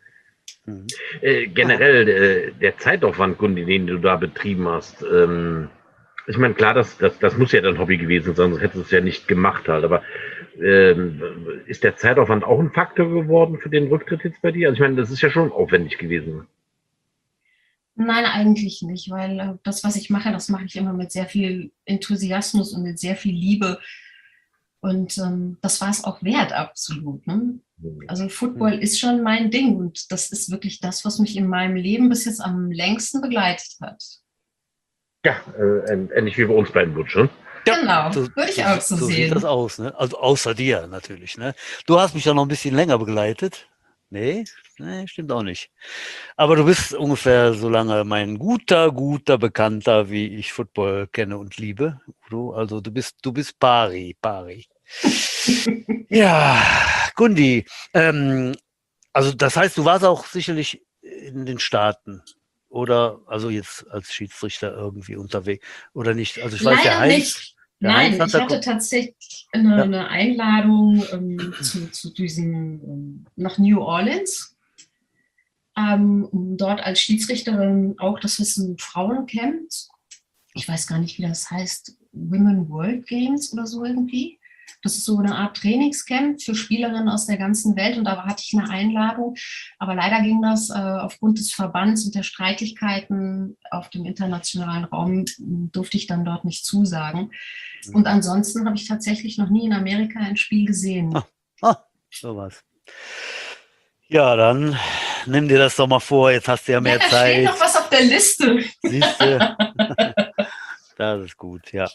Generell der Zeitaufwand, Gundi, den du da betrieben hast, ich meine, klar, das muss ja dein Hobby gewesen sein, sonst hättest du es ja nicht gemacht halt, aber ist der Zeitaufwand auch ein Faktor geworden für den Rücktritt jetzt bei dir? Also ich meine, das ist ja schon aufwendig gewesen. Nein, eigentlich nicht, weil das, was ich mache, das mache ich immer mit sehr viel Enthusiasmus und mit sehr viel Liebe. Und das war es auch wert, absolut. Ne? Also Football ist schon mein Ding und das ist wirklich das, was mich in meinem Leben bis jetzt am längsten begleitet hat. Ja, ähnlich wie bei uns beiden, Butch, ne? Genau, würde ich auch so sehen. So sieht das aus, ne? Also außer dir natürlich, ne? Du hast mich ja noch ein bisschen länger begleitet. Nee, stimmt auch nicht. Aber du bist ungefähr so lange mein guter Bekannter, wie ich Football kenne und liebe. Udo. Also du bist pari. Ja, Gundi, also das heißt, du warst auch sicherlich in den Staaten oder also jetzt als Schiedsrichter irgendwie unterwegs oder nicht? Also ich weiß ja, Leider nicht. Nein, ich hatte tatsächlich eine Einladung zu diesem nach New Orleans, um dort als Schiedsrichterin auch, das ist ein Frauencamp. Ich weiß gar nicht, wie das heißt, Women World Games oder so irgendwie. Das ist so eine Art Trainingscamp für Spielerinnen aus der ganzen Welt und da hatte ich eine Einladung. Aber leider ging das aufgrund des Verbands und der Streitigkeiten auf dem internationalen Raum, durfte ich dann dort nicht zusagen. Und ansonsten habe ich tatsächlich noch nie in Amerika ein Spiel gesehen. Sowas. Ja, dann nimm dir das doch mal vor, jetzt hast du ja mehr da Zeit. Steht noch was auf der Liste. Siehst du? Das ist gut, ja.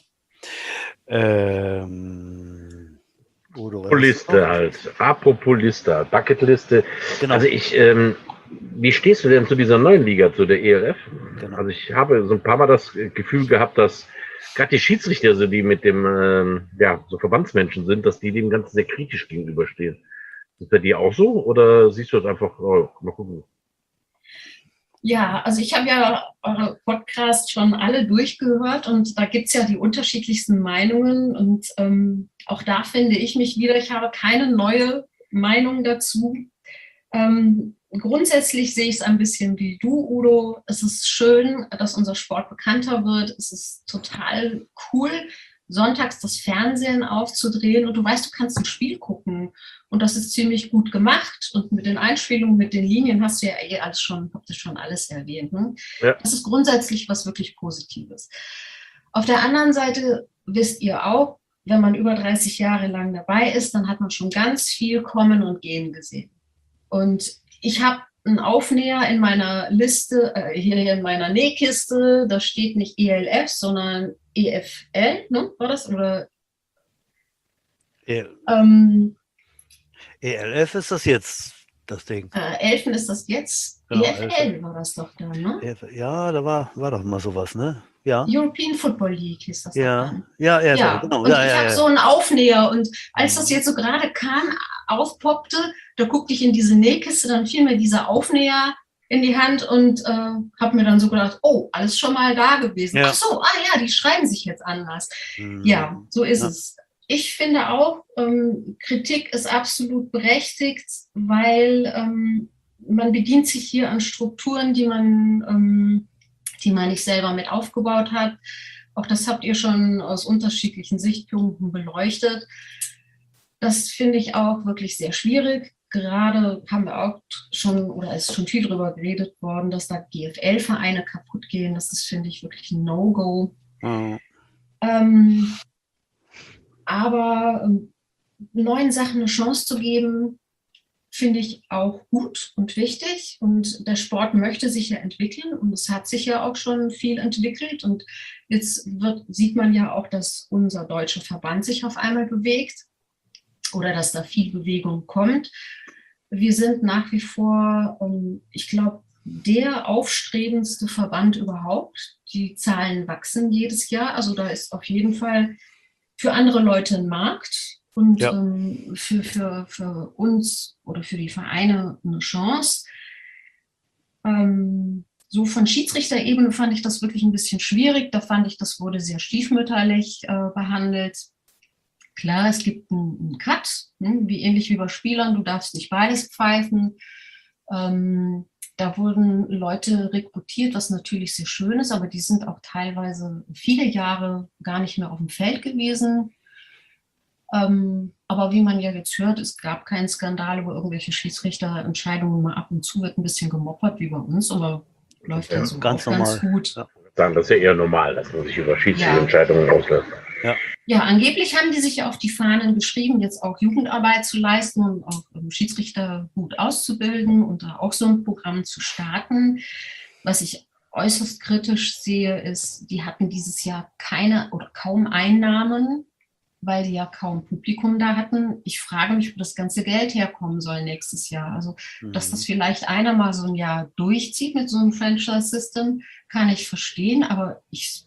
Liste halt. Apropos Liste, Bucketliste. Genau. Also wie stehst du denn zu dieser neuen Liga, zu der ELF? Genau. Also ich habe so ein paar Mal das Gefühl gehabt, dass gerade die Schiedsrichter, also die mit dem, so Verbandsmenschen sind, dass die dem Ganzen sehr kritisch gegenüberstehen. Ist das bei dir auch so oder siehst du das einfach, mal gucken? Ja, also ich habe ja eure Podcasts schon alle durchgehört und da gibt es ja die unterschiedlichsten Meinungen und auch da finde ich mich wieder, ich habe keine neue Meinung dazu. Grundsätzlich sehe ich es ein bisschen wie du, Udo. Es ist schön, dass unser Sport bekannter wird. Es ist total cool, sonntags das Fernsehen aufzudrehen und du weißt, du kannst ein Spiel gucken und das ist ziemlich gut gemacht und mit den Einspielungen, mit den Linien habt ihr schon alles erwähnt. Ne? Ja. Das ist grundsätzlich was wirklich Positives. Auf der anderen Seite wisst ihr auch, wenn man über 30 Jahre lang dabei ist, dann hat man schon ganz viel kommen und gehen gesehen. Und ich habe einen Aufnäher in meiner Liste, hier in meiner Nähkiste, da steht nicht ELF, sondern EFL, ne? War das? Oder? ELF ist das jetzt, das Ding. Elfen ist das jetzt. Genau, EFL war das doch dann, ne? Ja, da war doch mal sowas, ne? Ja. European Football League ist das dann. Ja, genau. Und ich habe so einen Aufnäher und als das jetzt so gerade aufpoppte, da guckte ich in diese Nähkiste, dann fiel mir dieser Aufnäher in die Hand und habe mir dann so gedacht, oh, alles schon mal da gewesen. Ja. Ach so, die schreiben sich jetzt anders. Ja, so ist es. Ich finde auch, Kritik ist absolut berechtigt, weil man bedient sich hier an Strukturen, die man nicht selber mit aufgebaut hat. Auch das habt ihr schon aus unterschiedlichen Sichtpunkten beleuchtet. Das finde ich auch wirklich sehr schwierig. Gerade haben wir auch schon, oder ist schon viel darüber geredet worden, dass da GFL-Vereine kaputt gehen. Das ist, finde ich, wirklich ein No-Go. Aber neuen Sachen eine Chance zu geben, finde ich auch gut und wichtig. Und der Sport möchte sich ja entwickeln und es hat sich ja auch schon viel entwickelt. Und jetzt sieht man ja auch, dass unser deutscher Verband sich auf einmal bewegt oder dass da viel Bewegung kommt. Wir sind nach wie vor, ich glaube, der aufstrebendste Verband überhaupt. Die Zahlen wachsen jedes Jahr. Also da ist auf jeden Fall für andere Leute ein Markt. und Ja. für uns oder für die Vereine eine Chance. So von Schiedsrichterebene fand ich das wirklich ein bisschen schwierig. Da fand ich, das wurde sehr stiefmütterlich behandelt. Klar, es gibt einen Cut, wie ähnlich wie bei Spielern. Du darfst nicht beides pfeifen. Da wurden Leute rekrutiert, was natürlich sehr schön ist, aber die sind auch teilweise viele Jahre gar nicht mehr auf dem Feld gewesen. Aber wie man ja jetzt hört, es gab keinen Skandal über irgendwelche Schiedsrichterentscheidungen. Mal ab und zu wird ein bisschen gemoppert wie bei uns, aber läuft dann so ganz auch ganz normal. gut. Ja. Das ist ja eher normal, dass man sich über Schiedsrichterentscheidungen auslässt. Ja, angeblich haben die sich ja auf die Fahnen geschrieben, jetzt auch Jugendarbeit zu leisten und auch Schiedsrichter gut auszubilden und da auch so ein Programm zu starten. Was ich äußerst kritisch sehe, ist, die hatten dieses Jahr keine oder kaum Einnahmen, weil die ja kaum Publikum da hatten. Ich frage mich, wo das ganze Geld herkommen soll nächstes Jahr. Also, dass das vielleicht einer mal so ein Jahr durchzieht mit so einem Franchise-System, kann ich verstehen, aber ich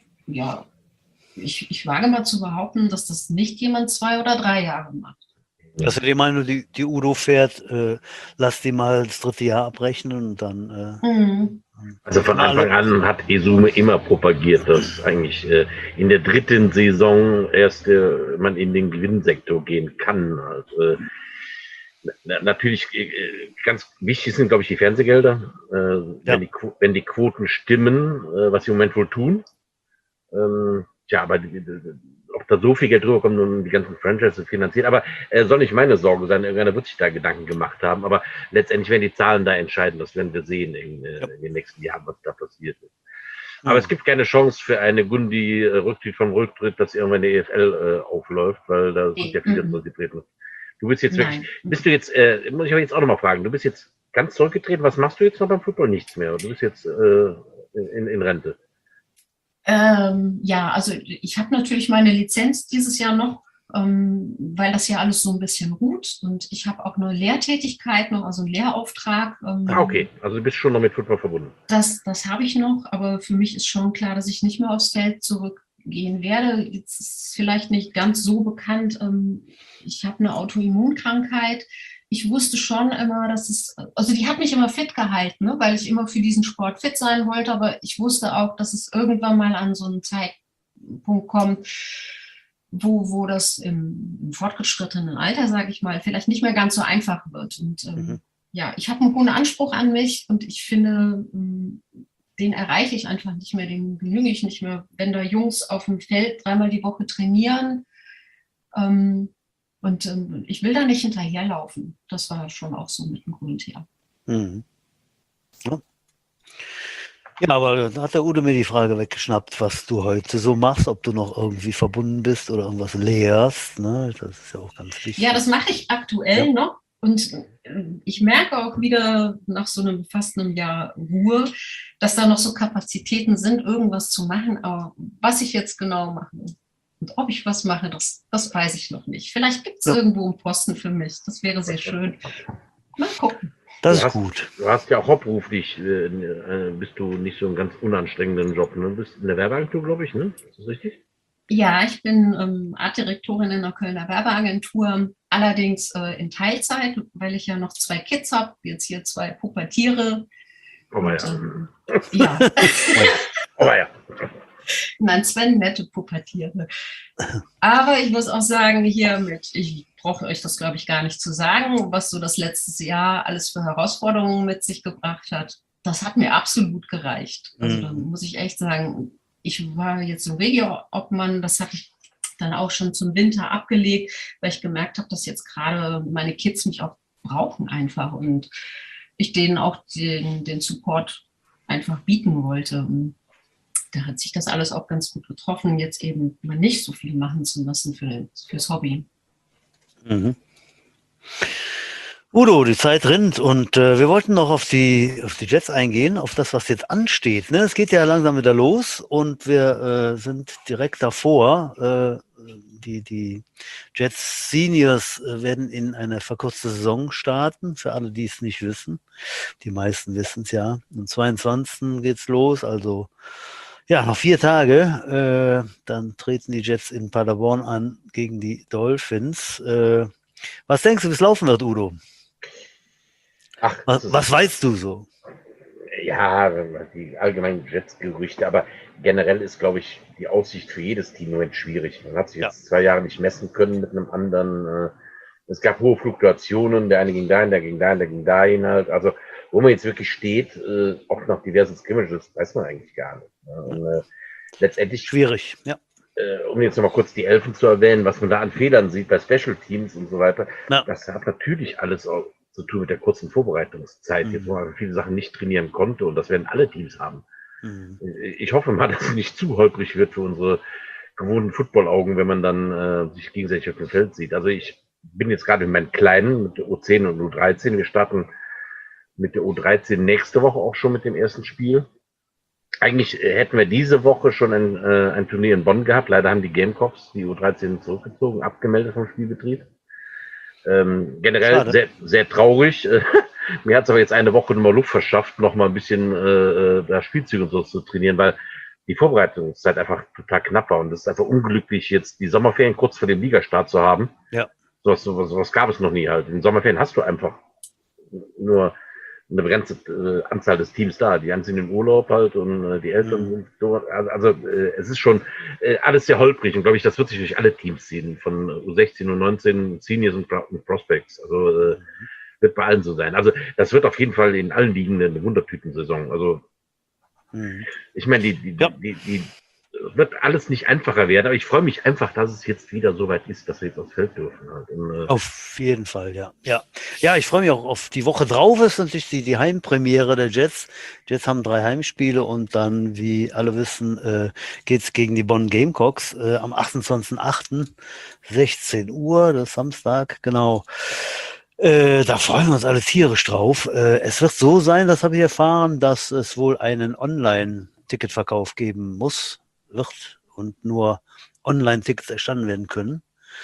wage mal zu behaupten, dass das nicht jemand 2 oder 3 Jahre macht. Das ist die Meinung, die Udo fährt, lass die mal das 3. Jahr abrechnen und dann. Also von Anfang an hat Esume immer propagiert, dass eigentlich in der 3. Saison erst man in den Gewinnsektor gehen kann. Also, natürlich ganz wichtig sind, glaube ich, die Fernsehgelder. Wenn die Quoten stimmen, was sie im Moment wohl tun. Aber ob da so viel Geld drüber kommt und die ganzen Franchises finanziert, aber soll nicht meine Sorge sein, irgendeiner wird sich da Gedanken gemacht haben, aber letztendlich werden die Zahlen da entscheiden, das werden wir sehen in den nächsten Jahren, was da passiert ist. Aber es gibt keine Chance für eine Gundi Rücktritt vom Rücktritt, dass irgendwann die EFL aufläuft, weil da sind ja viele zurückgetreten. Du bist jetzt wirklich, muss ich aber jetzt auch nochmal fragen, du bist jetzt ganz zurückgetreten, was machst du jetzt noch beim Football? Nichts mehr, du bist jetzt in Rente. Also ich habe natürlich meine Lizenz dieses Jahr noch, weil das ja alles so ein bisschen ruht und ich habe auch eine Lehrtätigkeit noch, also einen Lehrauftrag. Okay, also du bist schon noch mit Football verbunden. Das habe ich noch, aber für mich ist schon klar, dass ich nicht mehr aufs Feld zurückgehen werde. Jetzt ist es vielleicht nicht ganz so bekannt. Ich habe eine Autoimmunkrankheit. Ich wusste schon immer, also die hat mich immer fit gehalten, ne, weil ich immer für diesen Sport fit sein wollte, aber ich wusste auch, dass es irgendwann mal an so einen Zeitpunkt kommt, wo das im fortgeschrittenen Alter, sage ich mal, vielleicht nicht mehr ganz so einfach wird. Und ich habe einen hohen Anspruch an mich und ich finde, den erreiche ich einfach nicht mehr, den genüge ich nicht mehr, wenn da Jungs auf dem Feld 3-mal die Woche trainieren. Und ich will da nicht hinterherlaufen. Das war schon auch so mit dem Grund her. Ja, aber da hat der Udo mir die Frage weggeschnappt, was du heute so machst, ob du noch irgendwie verbunden bist oder irgendwas lehrst. Ne? Das ist ja auch ganz wichtig. Ja, das mache ich aktuell noch. Und ich merke auch wieder nach so fast einem Jahr Ruhe, dass da noch so Kapazitäten sind, irgendwas zu machen. Aber was ich jetzt genau mache und ob ich was mache, das weiß ich noch nicht. Vielleicht gibt es irgendwo einen Posten für mich. Das wäre sehr schön. Mal gucken. Das ist gut. Du hast ja auch hauptberuflich, bist du nicht so einen ganz unanstrengenden Job. Ne? Du bist in der Werbeagentur, glaube ich, ne? Ist das richtig? Ja, ich bin Artdirektorin in der Kölner Werbeagentur, allerdings in Teilzeit, weil ich ja noch 2 Kids habe, jetzt hier 2 Pubertiere. Ja. Nein, 2 nette Pubertiere. Aber ich muss auch sagen, ich brauche euch das, glaube ich, gar nicht zu sagen, was so das letzte Jahr alles für Herausforderungen mit sich gebracht hat. Das hat mir absolut gereicht. Also da muss ich echt sagen, ich war jetzt im Regio-Obmann, das hatte ich dann auch schon zum Winter abgelegt, weil ich gemerkt habe, dass jetzt gerade meine Kids mich auch brauchen einfach und ich denen auch den Support einfach bieten wollte. Und da hat sich das alles auch ganz gut getroffen, jetzt eben mal nicht so viel machen zu müssen fürs Hobby. Udo, die Zeit rennt und wir wollten noch auf die Jets eingehen, auf das, was jetzt ansteht. Ne? Es geht ja langsam wieder los und wir sind direkt davor. Die Jets Seniors werden in eine verkürzte Saison starten, für alle, die es nicht wissen. Die meisten wissen es ja. Am 22. geht's los, also Ja, noch 4 Tage. Dann treten die Jets in Paderborn an gegen die Dolphins. Was denkst du, wie es laufen wird, Udo? Ach, was weißt du so? Ja, die allgemeinen Jets-Gerüchte, aber generell ist, glaube ich, die Aussicht für jedes Team im Moment schwierig. Man hat sich jetzt 2 Jahre nicht messen können mit einem anderen. Es gab hohe Fluktuationen, der eine ging dahin, der ging dahin, der ging dahin halt. Also, wo man jetzt wirklich steht, auch nach diversen Scrimmages, weiß man eigentlich gar nicht. Und, letztendlich schwierig, ja. Um jetzt nochmal kurz die Elfen zu erwähnen, was man da an Fehlern sieht bei Special Teams und so weiter, das hat natürlich alles auch zu tun mit der kurzen Vorbereitungszeit, jetzt wo man viele Sachen nicht trainieren konnte, und das werden alle Teams haben. Ich hoffe mal, dass es nicht zu holprig wird für unsere gewohnten Football-Augen, wenn man dann sich gegenseitig auf dem Feld sieht. Also ich bin jetzt gerade mit meinen Kleinen, mit der U10 und U13, wir starten mit der U13 nächste Woche auch schon mit dem ersten Spiel. Eigentlich hätten wir diese Woche schon ein Turnier in Bonn gehabt. Leider haben die Gamecocks die U13 zurückgezogen, abgemeldet vom Spielbetrieb. Generell sehr, sehr traurig. Mir hat es aber jetzt eine Woche nochmal Luft verschafft, nochmal ein bisschen da Spielzüge und so zu trainieren, weil die Vorbereitungszeit einfach total knapp war. Und es ist einfach unglücklich, jetzt die Sommerferien kurz vor dem Ligastart zu haben. Ja. Sowas gab es noch nie halt. In den Sommerferien hast du einfach nur eine begrenzte Anzahl des Teams da. Die einen sind im Urlaub halt und die Eltern sind dort. Also es ist schon alles sehr holprig, und glaube ich, das wird sich durch alle Teams ziehen, von U16 und 19 Seniors und Prospects. Also wird bei allen so sein. Also das wird auf jeden Fall in allen Ligen eine Wundertütensaison. Also ich meine, die wird alles nicht einfacher werden, aber ich freue mich einfach, dass es jetzt wieder so weit ist, dass wir jetzt aufs Feld dürfen. Halt. Und, auf jeden Fall, ja. Ja, ich freue mich auch auf die Woche drauf, ist natürlich die Heimpremiere der Jets. Jets haben 3 Heimspiele und dann, wie alle wissen, geht's gegen die Bonn Gamecocks am 28.08. 16 Uhr, das ist Samstag, genau. Da freuen wir uns alle tierisch drauf. Es wird so sein, das habe ich erfahren, dass es wohl einen Online-Ticketverkauf geben wird und nur Online-Tickets erstanden werden können.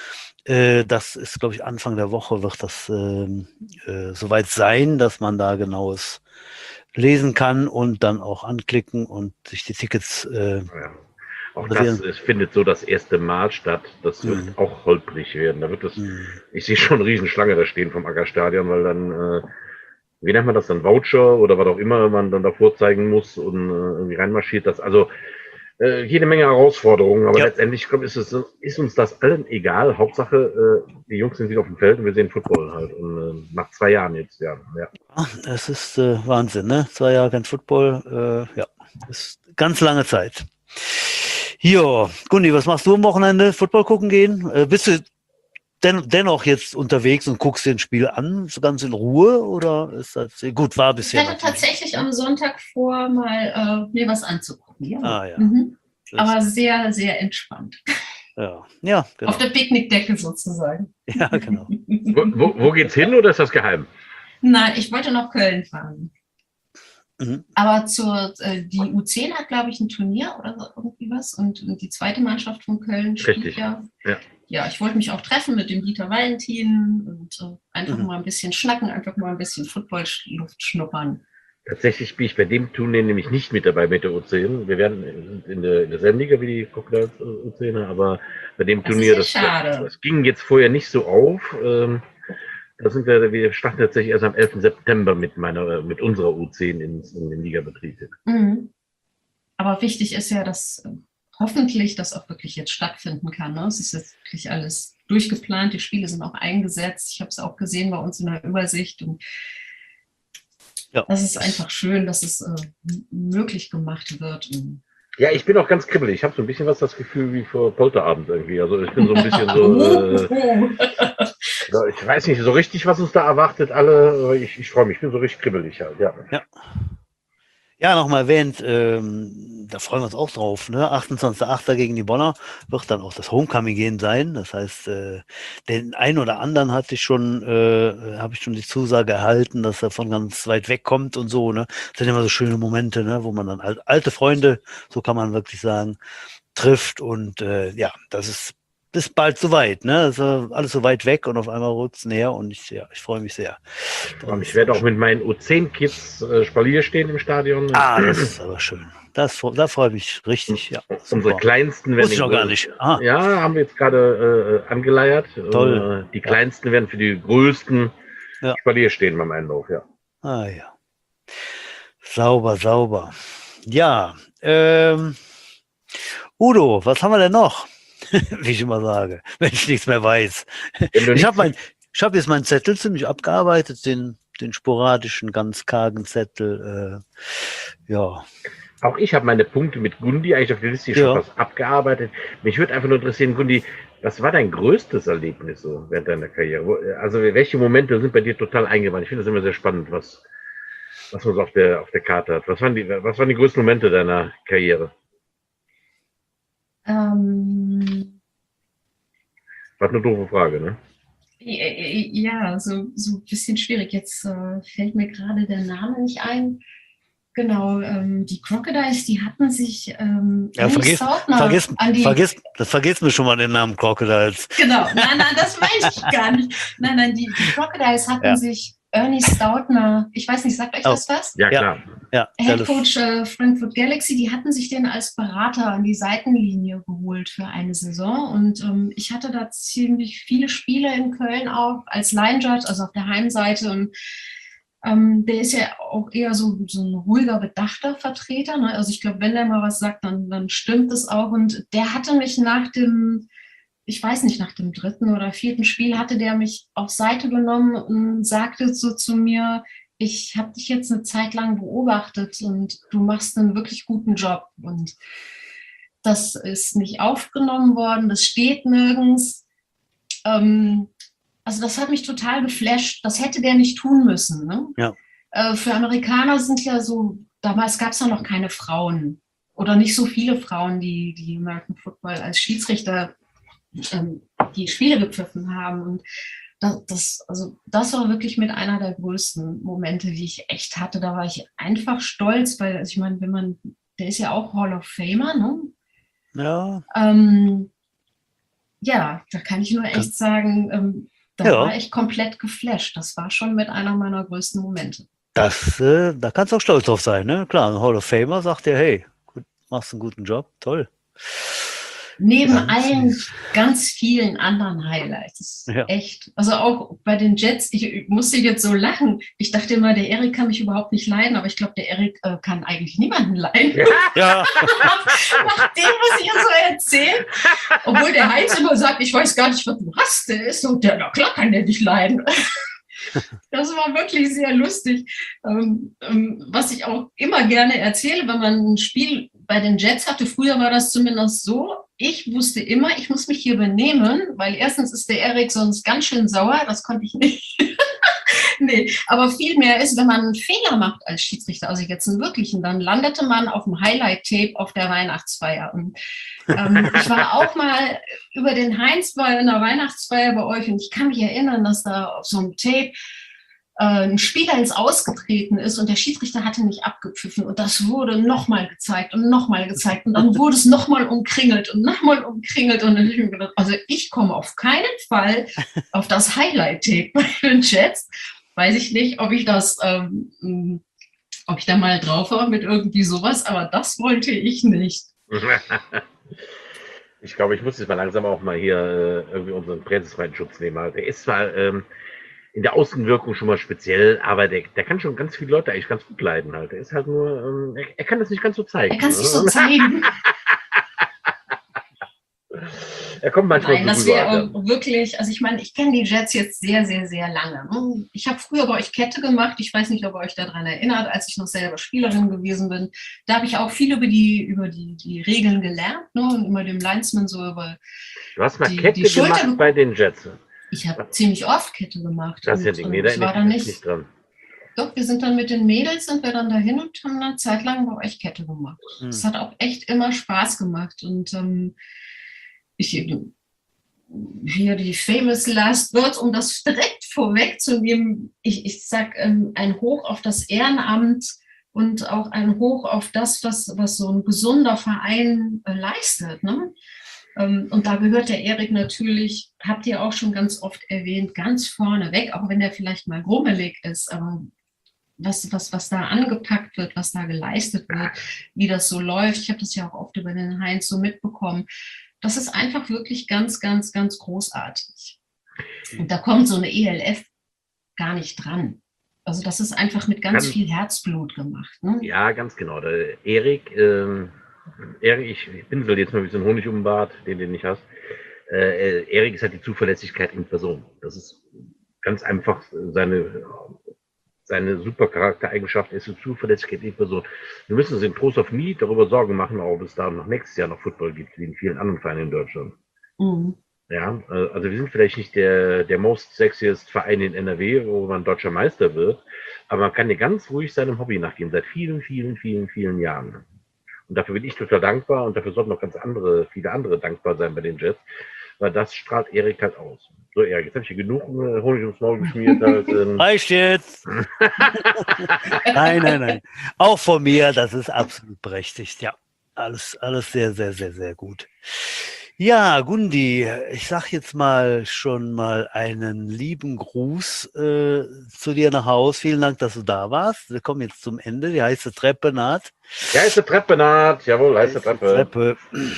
Das ist, glaube ich, Anfang der Woche wird das soweit sein, dass man da genaues lesen kann und dann auch anklicken und sich die Tickets auch das, es findet so das 1. Mal statt. Das wird auch holprig werden. Da wird es, ich sehe schon eine Riesenschlange da stehen vom Aggerstadion, weil dann, wie nennt man das dann, Voucher oder was auch immer man dann davor zeigen muss und irgendwie reinmarschiert. Das, also jede Menge Herausforderungen, aber letztendlich ist uns das allen egal. Hauptsache, die Jungs sind wieder auf dem Feld und wir sehen Football halt. Und nach 2 Jahren jetzt, ja. Das ist Wahnsinn, ne? 2 Jahre kein Football, ist ganz lange Zeit. Jo, Gundi, was machst du am Wochenende? Football gucken gehen? Bist du dennoch jetzt unterwegs und guckst dir ein Spiel an, so ganz in Ruhe, oder ist das gut, war bisher? Ich hatte tatsächlich am Sonntag vor, mal mir was anzugucken. Ja. Ja. Aber sehr, sehr entspannt. Ja, genau. Auf der Picknickdecke sozusagen. Ja, genau. Wo geht's hin, oder ist das geheim? Nein, ich wollte nach Köln fahren. Aber die U10 hat, glaube ich, ein Turnier oder so, irgendwie was. Und die zweite Mannschaft von Köln spielt ja. Ja, ich wollte mich auch treffen mit dem Dieter Valentin und einfach mal ein bisschen schnacken, einfach mal ein bisschen Football-Luft schnuppern. Tatsächlich bin ich bei dem Turnier nämlich nicht mit dabei mit der U10. Wir werden in derselben Liga wie die Crocodiles U10, aber bei dem Turnier, das ging jetzt vorher nicht so auf. Wir starten tatsächlich erst am 11. September mit unserer U10 in den Ligabetrieb. Aber wichtig ist ja, dass hoffentlich das auch wirklich jetzt stattfinden kann. Ne? Es ist jetzt wirklich alles durchgeplant, die Spiele sind auch eingesetzt. Ich habe es auch gesehen bei uns in der Übersicht. Und das ist einfach schön, dass es möglich gemacht wird. Ja, ich bin auch ganz kribbelig. Ich habe so ein bisschen das Gefühl wie vor Polterabend irgendwie. Also ich bin so ein bisschen so... ich weiß nicht so richtig, was uns da erwartet, alle. Ich freue mich, ich bin so richtig kribbelig halt, Ja, nochmal erwähnt, da freuen wir uns auch drauf, ne? 28.08. gegen die Bonner wird dann auch das Homecoming-Gehen sein. Das heißt, den einen oder anderen habe ich schon die Zusage erhalten, dass er von ganz weit weg kommt und so, ne? Das sind immer so schöne Momente, ne? Wo man dann alte Freunde, so kann man wirklich sagen, trifft. Und das ist ist bald soweit, ne? Also alles so weit weg und auf einmal rutscht es näher und ich freue mich sehr. Ich werde auch mit meinen U10-Kids Spalier stehen im Stadion. Das ist aber schön. Da freue ich mich richtig. Ja, unsere Kleinsten werden. Wusste ich noch gar nicht. Ja, haben wir jetzt gerade angeleiert. Toll. Die Kleinsten werden für die größten Spalier stehen beim Einlauf, ja. Ja. Sauber. Ja, Udo, was haben wir denn noch? Wie ich immer sage, wenn ich nichts mehr weiß. Ich habe jetzt meinen Zettel ziemlich abgearbeitet, den sporadischen, ganz kargen Zettel. Ja. Auch ich habe meine Punkte mit Gundi eigentlich auf der Liste schon was abgearbeitet. Mich würde einfach nur interessieren, Gundi, was war dein größtes Erlebnis so während deiner Karriere? Also welche Momente sind bei dir total eingewandt? Ich finde das immer sehr spannend, was man so auf der Karte hat. Was waren die größten Momente deiner Karriere? War eine doofe Frage, ne? Ja, so ein bisschen schwierig. Jetzt fällt mir gerade der Name nicht ein. Genau, die Crocodiles, die hatten sich vergiss mir schon mal den Namen Crocodiles. Genau, nein, das weiß ich gar nicht. Nein, die Crocodiles hatten sich Ernie Staudtner, ich weiß nicht, sagt euch das was? Ja, klar. Head Coach Frankfurt Galaxy, die hatten sich den als Berater an die Seitenlinie geholt für eine Saison und ich hatte da ziemlich viele Spiele in Köln auch als Line Judge, also auf der Heimseite und der ist ja auch eher so ein ruhiger, bedachter Vertreter. Ne? Also ich glaube, wenn der mal was sagt, dann stimmt es auch. Und der hatte mich nach dem 3. oder 4. Spiel, hatte der mich auf Seite genommen und sagte so zu mir, ich habe dich jetzt eine Zeit lang beobachtet und du machst einen wirklich guten Job. Und das ist nicht aufgenommen worden, das steht nirgends. Also das hat mich total geflasht. Das hätte der nicht tun müssen. Ne? Ja. Für Amerikaner sind ja so, damals gab es ja noch keine Frauen oder nicht so viele Frauen, die American Football als Schiedsrichter die Spiele gepfiffen haben. Und das war wirklich mit einer der größten Momente, die ich echt hatte. Da war ich einfach stolz, weil, also ich meine, der ist ja auch Hall of Famer, ne? Ja. Ja, da kann ich nur echt sagen, da war ich komplett geflasht. Das war schon mit einer meiner größten Momente. Da kannst du auch stolz drauf sein, ne? Klar, ein Hall of Famer sagt dir, hey, gut, machst einen guten Job, toll. Neben allen ganz vielen anderen Highlights. Echt. Also auch bei den Jets, ich musste jetzt so lachen. Ich dachte immer, der Erik kann mich überhaupt nicht leiden, aber ich glaube, der Erik kann eigentlich niemanden leiden. Ja. Nach dem, was ich hier so erzähle. Obwohl der Heinz immer sagt, ich weiß gar nicht, was du hast. Der ist so, na klar kann der dich leiden. Das war wirklich sehr lustig. Was ich auch immer gerne erzähle, wenn man ein Spiel bei den Jets hatte, früher war das zumindest so, ich wusste immer, ich muss mich hier benehmen, weil erstens ist der Erik sonst ganz schön sauer, das konnte ich nicht. Nee, aber vielmehr ist, wenn man einen Fehler macht als Schiedsrichter, also jetzt einen wirklichen, dann landete man auf dem Highlight-Tape auf der Weihnachtsfeier. Und ich war auch mal über den Heinz in der Weihnachtsfeier bei euch und ich kann mich erinnern, dass da auf so einem Tape ein Spieler ins Ausgetreten ist und der Schiedsrichter hatte nicht abgepfiffen und das wurde nochmal gezeigt und dann wurde es nochmal umkringelt und dann habe ich mir gedacht, also ich komme auf keinen Fall auf das Highlight-Tape bei den Jets. Weiß ich nicht, ob ich das, ob ich da mal drauf war mit irgendwie sowas, aber das wollte ich nicht. Ich glaube, ich muss jetzt mal langsam auch mal hier irgendwie unseren pressefreien Schutz nehmen. Der ist zwar in der Außenwirkung schon mal speziell, aber der kann schon ganz viele Leute eigentlich ganz gut leiden halt. Der ist halt nur, er kann das nicht ganz so zeigen. Er kann es nicht so zeigen. Er kommt manchmal Nein, das wäre wirklich, also ich meine, ich kenne die Jets jetzt sehr, sehr, sehr lange. Ich habe früher bei euch Kette gemacht. Ich weiß nicht, ob ihr euch daran erinnert, als ich noch selber Spielerin gewesen bin. Da habe ich auch viel über die Regeln gelernt, ne, und immer dem Linesman so über Du hast mal Kette gemacht bei den Jets. Ich habe ziemlich oft Kette gemacht. Das ist ja nicht, da war da nicht dran. Doch, wir sind dann mit den Mädels, sind wir dann dahin und haben eine Zeit lang bei euch Kette gemacht. Es hat auch echt immer Spaß gemacht. Und hier die famous last words, um das direkt vorwegzunehmen, ich sag ein Hoch auf das Ehrenamt und auch ein Hoch auf das, was so ein gesunder Verein leistet. Ne? Und da gehört der Erik natürlich, habt ihr auch schon ganz oft erwähnt, ganz vorne weg, auch wenn er vielleicht mal grummelig ist, aber was da angepackt wird, was da geleistet wird, wie das so läuft. Ich habe das ja auch oft über den Heinz so mitbekommen. Das ist einfach wirklich ganz, ganz, ganz großartig. Und da kommt so eine ELF gar nicht dran. Also das ist einfach mit ganz viel Herzblut gemacht. Ne? Ja, ganz genau. Der Erik, ich pinsel jetzt mal wie so ein Honig um den Bart, den du nicht hast. Erik ist halt die Zuverlässigkeit in Person. Das ist ganz einfach seine super Charaktereigenschaft ist die Zuverlässigkeit in Person. Wir müssen uns in Trost of Me darüber Sorgen machen, ob es da noch nächstes Jahr noch Football gibt, wie in vielen anderen Vereinen in Deutschland. Mhm. Ja, also wir sind vielleicht nicht der most sexiest Verein in NRW, wo man deutscher Meister wird, aber man kann ja ganz ruhig seinem Hobby nachgehen, seit vielen, vielen, vielen, vielen Jahren. Und dafür bin ich total dankbar und dafür sollten auch viele andere dankbar sein bei den Jets, weil das strahlt Erik halt aus. So, Erik, jetzt habe ich hier genug Honig ums Maul geschmiert. Reicht jetzt. Nein. Auch von mir, das ist absolut berechtigt. Ja, alles sehr, sehr, sehr, sehr gut. Ja, Gundi, ich sag jetzt schon mal einen lieben Gruß zu dir nach Haus. Vielen Dank, dass du da warst. Wir kommen jetzt zum Ende. Die heiße Treppe naht. Die heiße Treppe naht, jawohl, heiße Treppe.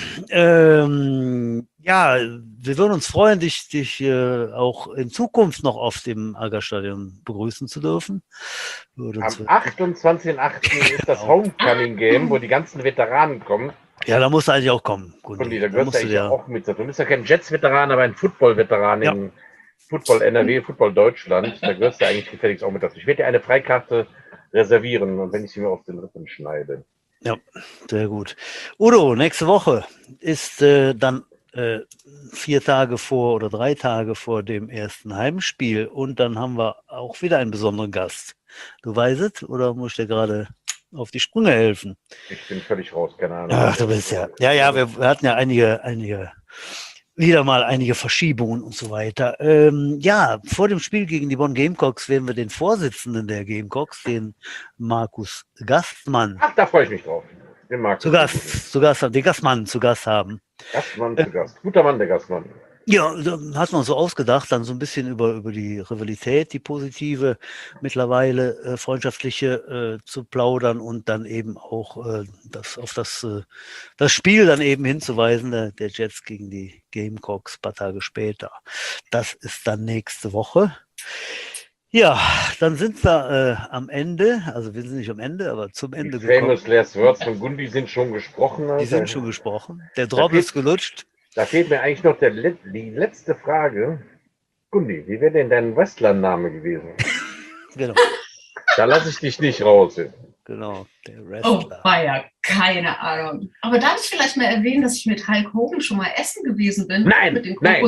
Ja, wir würden uns freuen, dich auch in Zukunft noch auf dem Aggerstadion begrüßen zu dürfen. Am 28.08. ist das Homecoming-Game, wo die ganzen Veteranen kommen. Ja, da musst du eigentlich auch kommen. Gundi, da gehörst du eigentlich auch mit. Du bist ja kein Jets-Veteran, aber ein Football-Veteran in Football NRW, Football Deutschland. Da gehörst du eigentlich gefälligst auch mit dazu. Ich werde dir eine Freikarte reservieren, und wenn ich sie mir auf den Rippen schneide. Ja, sehr gut. Udo, nächste Woche ist dann 4 Tage vor oder 3 Tage vor dem ersten Heimspiel, und dann haben wir auch wieder einen besonderen Gast. Du weißt es, oder muss ich dir gerade auf die Sprünge helfen? Ich bin völlig raus, keine Ahnung. Ach, du bist ja. Ja, wir hatten ja wieder mal einige Verschiebungen und so weiter. Ja, vor dem Spiel gegen die Bonn Gamecocks werden wir den Vorsitzenden der Gamecocks, den Markus Gastmann. Ach, da freue ich mich drauf. Den Markus. Den Gastmann zu Gast haben. Gastmann zu Gast. Guter Mann, der Gastmann. Ja, da hat man so ausgedacht, dann so ein bisschen über die Rivalität, die positive, mittlerweile freundschaftliche zu plaudern, und dann eben auch auf das Spiel dann eben hinzuweisen, der Jets gegen die Gamecocks ein paar Tage später. Das ist dann nächste Woche. Ja, dann sind wir am Ende, also wir sind nicht am Ende, aber zum Ende gekommen. Famous last words von Gundi sind schon gesprochen. Die sind schon gesprochen. Der Drop ist gelutscht. Da fehlt mir eigentlich noch die letzte Frage. Gundi, wie wäre denn dein Wrestler-Name gewesen? Genau. Da lasse ich dich nicht raus. Genau, der Wrestler. Oh, war ja keine Ahnung. Aber darf ich vielleicht mal erwähnen, dass ich mit Hulk Hogan schon mal essen gewesen bin? Nein, mit den nein,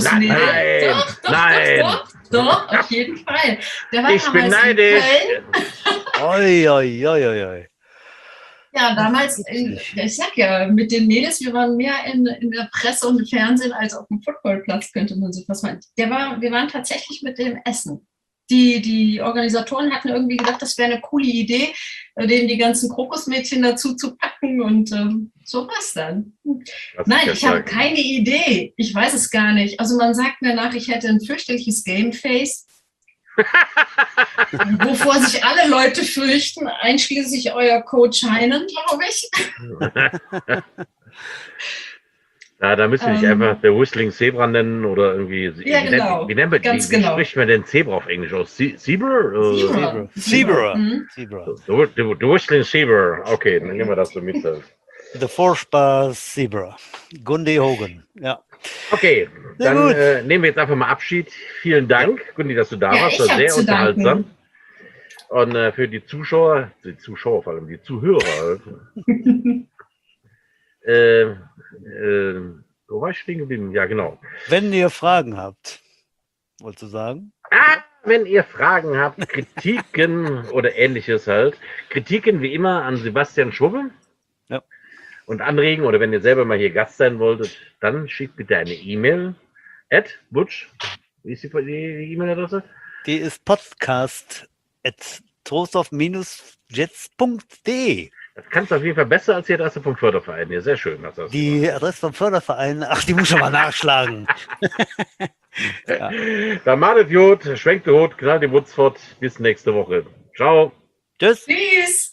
Doch, auf jeden Fall. Der war ich bin neidisch. Oi. Ja, damals, ich sag ja, mit den Mädels, wir waren mehr in der Presse und im Fernsehen als auf dem Footballplatz, könnte man so fast meinen. Wir waren tatsächlich mit dem Essen. Die Organisatoren hatten irgendwie gedacht, das wäre eine coole Idee, denen die ganzen Krokusmädchen dazu zu packen, und so war es dann. Nein, ich habe keine Idee. Ich weiß es gar nicht. Also man sagt mir nach, ich hätte ein fürchterliches Gameface. Wovor sich alle Leute fürchten, einschließlich euer Coach Heinen, glaube ich. Ja, da müssen wir nicht einfach der Whistling Zebra nennen oder irgendwie. Ja, genau. Wie spricht man denn Zebra auf Englisch aus? Zebra? Zebra. The Whistling Zebra. Okay, dann nehmen wir das so mit. The Furchtbar Zebra. Gundi Hogan. Ja. Okay, dann nehmen wir jetzt einfach mal Abschied. Vielen Dank, Gundi, dass du da warst. Das war sehr unterhaltsam. Und für die Zuschauer vor allem, die Zuhörer. Wo war ich stehen geblieben? Ja, genau. Wenn ihr Fragen habt, wolltest du sagen? Wenn ihr Fragen habt, Kritiken oder ähnliches halt. Kritiken wie immer an Sebastian Schwubbe. Ja. Und Anregen, oder wenn ihr selber mal hier Gast sein wolltet, dann schickt bitte eine E-Mail @butch. Wie ist die E-Mail-Adresse? Die ist podcast@trostorf-jets.de. Das kannst du auf jeden Fall besser als die Adresse vom Förderverein. Ja, sehr schön. Die Adresse vom Förderverein, ach, die muss ich mal nachschlagen. Ja. Dann malet Jod, schwenkt die Hut, knallt die Wutz fort. Bis nächste Woche. Ciao. Tschüss. Tschüss.